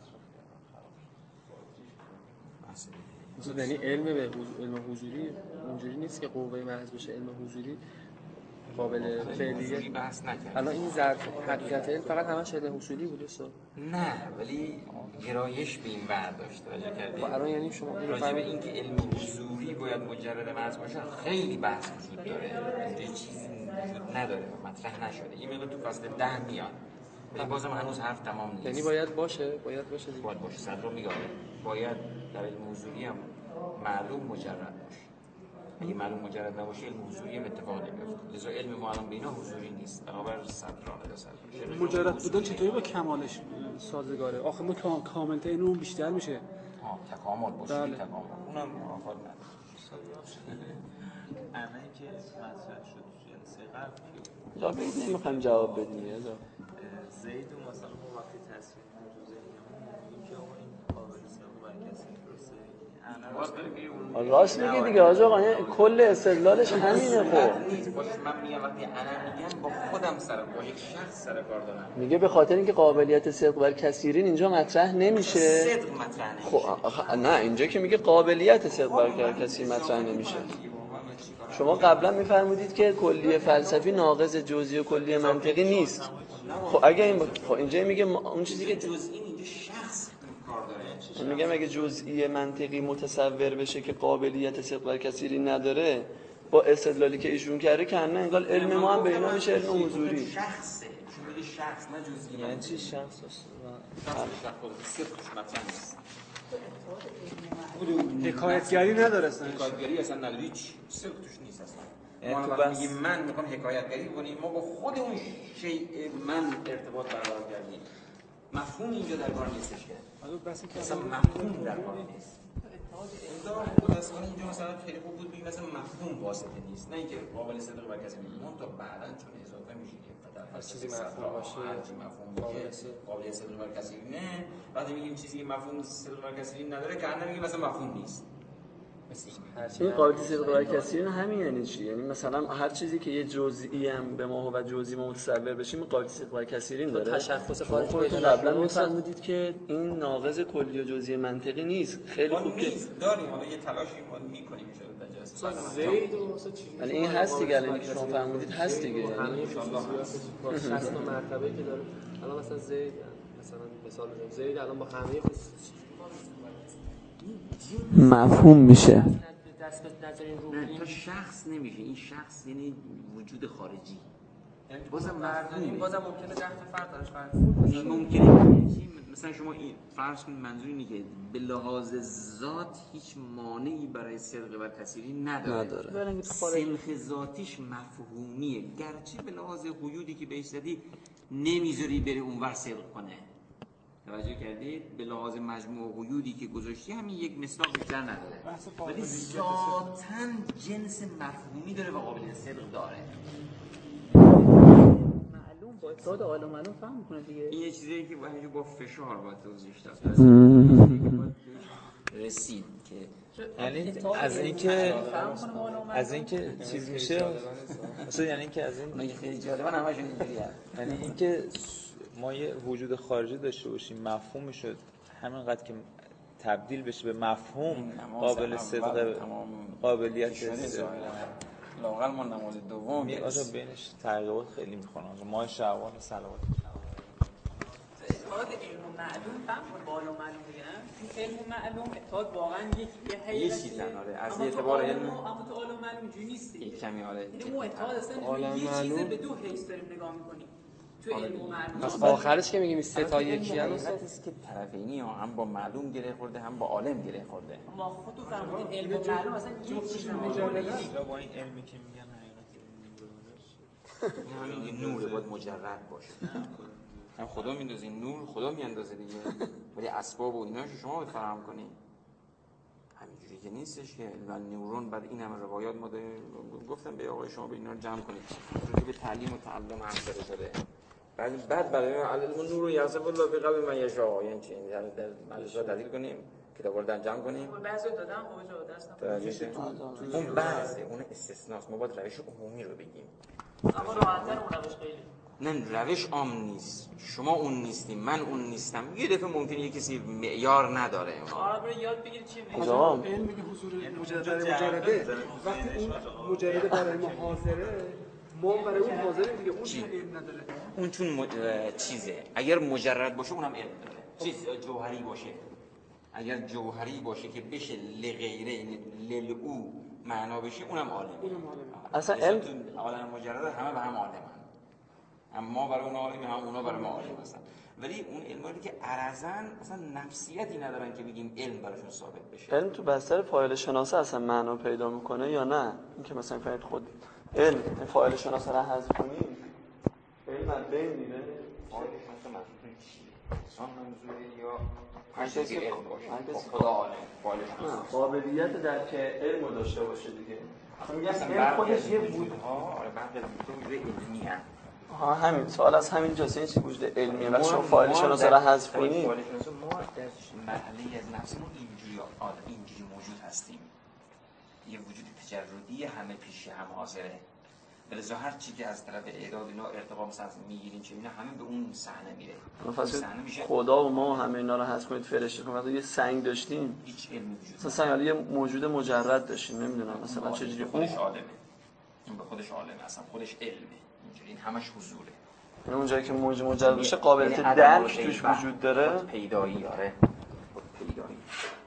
یعنی علم به علم حضوری اونجوری نیست که قوه محض بشه. علم حضوری قابل فعلیه بحث نکرد. الان این ظرف حقیقت علم فقط همش علم حصولی بوده سو نه ولی گرایش به این ور داشت توجه کردید. الان یعنی شما راجع به اینکه علم حضوری باید مجرد محض باشه خیلی بحث وجود داره. اینجا چیزی وجود نداره و مطرح نشده. این میگه تو فصل ده میاد. ولی بازم هنوز حرف تمام نیست. یعنی باید باشه باید باشه دیگه. باید باشه صد رو میگه باید در علم حضوری هم معلوم مجرد باشه. اگه معلوم مجرد نباشه علم حضوری هم اتفاق نمیفته. لذا علم ما الان بینا حضوری نیست. بنابر صد راه ده صد. مجرد بودن چطوری با کمالش سازگاره؟ آخه ما کامنت اینو بیشتر میشه. ها تکامل باشه بله. تکامل. اونم آفاد نداره. معنی که مطرح شد تو جلسه قبل جواب نمیخوام جواب بدیم یا زید و مثلا ما وقتی تصویر تو ذهنمون میگیم که آقا این قابل استفاده بر کسی درسته. راست میگه دیگه آقا کل استدلالش همینه. خب من میگم وقتی انا میگم با خودم سر با یک شخص سر کار دارم میگه به خاطر اینکه قابلیت صدق بر کثیرین اینجا مطرح نمیشه. صدق مطرح نمیشه. خب نه اینجا که میگه قابلیت صدق بر کثیر مطرح نمیشه. شما قبلا میفرمودید که کلیه فلسفی ناقض جزئی و کلیه منطقی نیست. خب اگه این خب اینجا میگه اون چیزی که جزئی اینجا شخص کار داره. میگم اگه جزئی منطقی متصور بشه که قابلیت صدق بر کثیری نداره با استدلالی که ایشون کرده که نه انگار علم ما هم به اینا میشه علم حضوری. شخصه. چون میگه شخص نه جزئی. یعنی چی شخص است؟ حکایتگری نداره اصلا. حکایتگری اصلا نداره هیچ صدق توش نیست اصلا. ما وقتی میگیم من میخوام حکایتگری کنیم ما با خود اون شیء من ارتباط برقرار کردیم. مفهوم اینجا در کار نیستش که حالا بس اینکه مثلا مفهوم در کار نیست. اتحاد متأسفانه اینجا مثلا خیلی خوب بود بگیم مثلا مفهوم واسطه نیست، نه اینکه قابل صدق بر کسی میگن تا بعداً چون اضافه میشه که هر چیزی مفهوم باشه هر چیزی مفهوم باشه قابل صدق بر کسی نه، وقتی میگیم چیزی که مفهوم صدق بر کسی نداره که نمیگیم مثلا مفهوم نیست. این قابل صدق بر کسی همین یعنی چی؟ یعنی مثلا هر چیزی که یه جزئی هم به ما و جزئی ما متصور بشیم قابل صدق بر کثیرین داره. تشخص خارج خودتون قبلا می‌فرمودید که این ناقض کلی و جزئی منطقی نیست. خیلی خوب که داریم، حالا یه تلاشی ما می‌کنیم میشه مثلا زید و مثلا چیزی ولی این هست دیگه، الان که شما فهمیدید هست دیگه، یعنی همه شصت تا مرتبه که داره. الان مثلا زید مثلا مثال بزنیم زید الان با همه خصوص مفهوم میشه. دست به نظر این رو نه تا شخص نمیشه، این شخص یعنی وجود خارجی. بازم مفهوم بازم ممکنه ده تا فرد داشت فرض این ممکنه مثلا شما این فرض کنید منظور اینه که به لحاظ ذات هیچ مانعی برای صدق بر کثیری نداره, نداره. سنخ ذاتیش مفهومیه، گرچه به لحاظ قیودی که بهش زدی نمیذاری بره اونور صدق کنه. توجه کردید؟ به لحاظ مجموع قیودی که گذاشتی همین یک مصداق بیشتر نداره، ولی ذاتاً جنس مفهومی داره و قابلیت صدق داره. معلوم با اتحاد عالم معلوم فهم میکنه دیگه. این یه چیزیه که باید با فشار باید توضیحش داد. رسید که یعنی از اینکه از اینکه چیز میشه مثلا یعنی اینکه از این اون خیلی جالبه همشون اینجوریه، یعنی اینکه ما یه وجود خارجی داشته باشیم مفهوم شد همینقدر که تبدیل بشه به مفهوم قابل صدق قابلیت صدق لااقل ما نماز دوم می آجا بینش تغییرات خیلی میخوانه ما شعبان صلوات اتحاد علم و معلوم فهم بالا معلوم میگن علم و معلوم اتحاد واقعا یک یه چیزن آره از اعتبار علم اما تو عالم معلوم جوری نیست یک کمی آره یعنی ما اتحاد اصلا یه چیز به دو حیث داریم نگاه میکنیم تو علم و معلوم. پس آخرش که میگیم سه تا یکی ان است که طرفینی ها هم با معلوم گره خورده هم با عالم گره خورده. ما خودتون فهمیدین علم و معلوم اصلا یک چیز مجرده با این علمی که میگن حقیقت همین نور باید مجرد باشه. هم خدا میندازه نور خدا میاندازه دیگه، ولی اسباب و ایناش شما باید فراهم کنید. همینجوری که نیستش که و نورون بعد این همه روایات ما گفتم به آقای شما به اینا رو جمع کنید که به تعلیم و تعلم هم داره شده. بعد بعد برای علم نور یعصب الله به قلب من یشاء، یعنی چی در مدرسه تدریس کنیم کتابا رو جمع کنیم. بعضی دادن خب جا دست اون بعضی اون استثناست، ما باید روش عمومی رو بگیم. اما راحت‌تر اون روش خیلی نه روش عام نیست، شما اون نیستی من اون نیستم. یه دفعه ممکنه یه کسی معیار نداره آره برای یاد بگیرید چی میگه علم میگه حضور مجرد مجرده وقتی این مجرده برای ما حاضره ما برای اون حاضره دیگه، اون چون علم نداره. اون چون مج... چیزه اگر مجرد باشه اونم علم داره، چیز جوهری باشه. اگر جوهری باشه که بشه لغیره یعنی للو معنا بشه اونم عالمه. اصلا علم عالم مجرد همه به هم عالمن، اما برای اون عالم هم اونا برای ما عالم هستن. ولی اون علمایی که عرضن اصلا نفسیتی ندارن که بگیم علم براشون ثابت بشه. علم تو بستر فاعل شناسه اصلا معنا پیدا میکنه یا نه؟ اینکه مثلا فرض خود علم فاعل شناسه رو حذف کنیم علم از بین میره. فاعل شناسه منظور چیه؟ انسان منظوره یا هر چیزی که علم باشه؟ خدا عالم فاعل شناسه قابلیت درک علم رو داشته باشه دیگه. میگم علم خودش یه بودها آره بعد وجود علمی هم ها همین سوال از همین جاست، این چی وجود علمیه وقتی شما فاعل شناسه رو حذف کنید فاعل شناسه ما در مرحله از نفسمون اینجوری آدم اینجوری موجود هستیم، یه وجود تجردی همه پیش هم حاضره، لذا هر چی که از طرف اعداد اینا ارتقا مثلا میگیریم چه اینا همه به اون صحنه میره. صحنه میشه خدا و ما همه اینا رو حذف کنید فرشته کنید. مثلا یه سنگ داشتیم هیچ علمی وجود مثلا سنگ یه موجود مجرد داشتیم نمیدونم مثلا چجوری خودش عالمه، این به خودش عالمه اصلا خودش علمه، اینجوری این همش حضوره. یعنی اون جایی که موجود مجرد باشه قابلیت درک توش وجود داره، پیدایی آره پیدایی.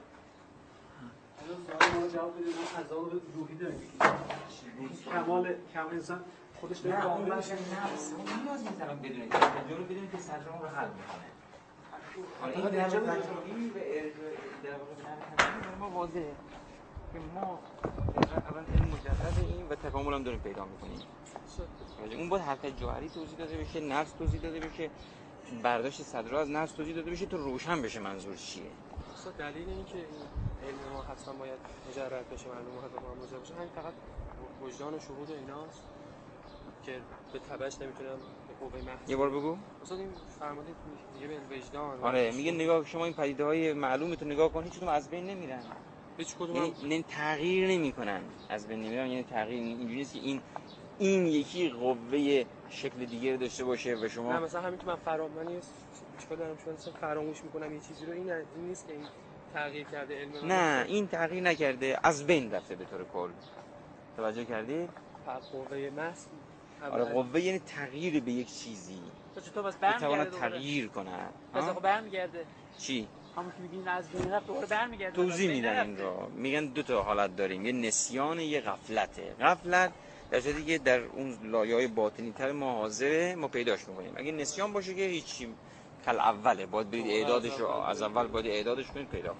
الان سوال جواب بدید اون عذاب روحی داره کمال کم انسان خودش داره نه اون کامل بخش نفس اون نیاز نیست الان بدونید تجربه رو بدونید که سرجام رو حل میکنه. آره این در تجربی به در واقع ما واضحه که ما اول علم مجرد این و تکامل هم داریم پیدا میکنیم. اون باید حرکت جوهری توضیح داده بشه، نفس توضیح داده بشه، برداشت صدرا از نص توضیح داده بشه تو روشن بشه منظور چیه. اصلا دلیل این که علم ما حتما باید مجرد بشه، معلومه حتما باید مجرد بشه، همین فقط وجدان و شهود و ایناست که به تبعش نمیتونم به قوه محض. یه بار بگو. اصلا این فرمودید میگه به وجدان. آره میگه نگاه شما این پدیده‌های معلومتون نگاه کن، هیچ کدوم از بین نمیرن. هیچ کدوم یعنی نه تغییر نمیکنن، از بین نمیرن، یعنی تغییر اینجوری نیست که این این یکی قوه شکل دیگه داشته باشه و شما نه مثلا همین که من فراموش چیکار دارم شما مثلا فراموش میکنم یه چیزی رو، این این نیست که این تغییر کرده علم. نه این تغییر نکرده، از بین رفته به طور کل. توجه کردی؟ قوه محض. آره قوه یعنی تغییر به یک چیزی. تو چطور بس برمیگرده تغییر کنه. پس آخه برمیگرده چی؟ همون که میگین از بین رفت دوباره برمیگرده. توضیح میدن این رو. میگن دو تا حالت داریم، یه نسیان، یه غفلته. غفلت در صورتی که در اون لایه‌های باطنی تر ما حاضره ما پیداش میکنیم. اگه نسیان باشه که هیچی کل اوله، باید برید اعدادش رو از اول باید اعدادش کنید پیدا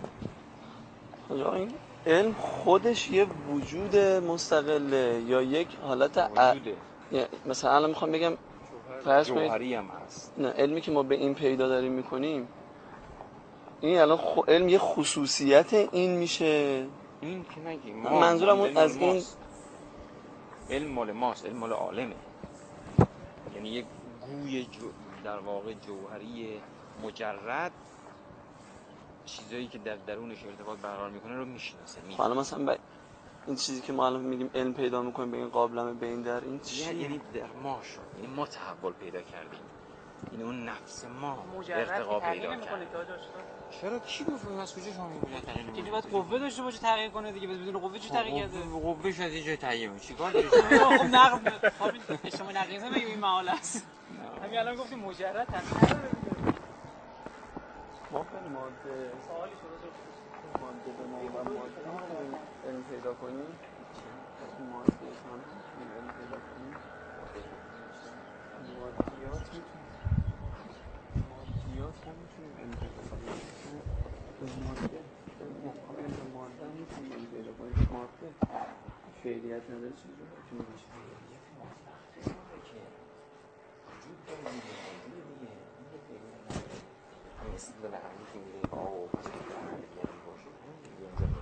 کنید. این علم خودش یه وجود مستقله یا یک حالت وجوده؟ ا... مثلا الان میخوام بگم فرض کنید جوهری هم هست. نه علمی که ما به این پیدا داریم میکنیم این الان خ... علم یه خصوصیت این میشه. این که نگی ما منظورم اون از این علم مال ماست، علم مال عالمه، یعنی یک گوی جو... در واقع جوهری مجرد چیزایی که در درونش ارتباط برقرار میکنه رو میشناسه. حالا مثلا ب... این چیزی که ما الان میگیم علم پیدا میکنیم به این قابلمه به این در این چیه؟ یعنی در ما شد، یعنی ما تحول پیدا کردیم، یعنی اون نفس ما ارتقا پیدا کرد. چرا کی گفت از کجا شما میگید؟ که باید قوه داشته باشه تغییر کنه دیگه، بدون قوه چه تغییر کرده؟ قوهش از یه جای تغییر میشه. چیکار داری؟ خب نقد خب شما نقیضه میگی این معال است. همین الان گفتیم مجرد تغییر ما خیلی ماده سوالی شده ماده به ما ماده علم پیدا کنیم ماده هم علم پیدا کنیم مادیات مادیات هم میتونیم علم پیدا کنیم ماده مقابل ماده هم میتونیم علم پیدا کنیم. ماده فعلیت نداره چیزی رو میتونیم باشه مثل به همین که میره آه و پس باشه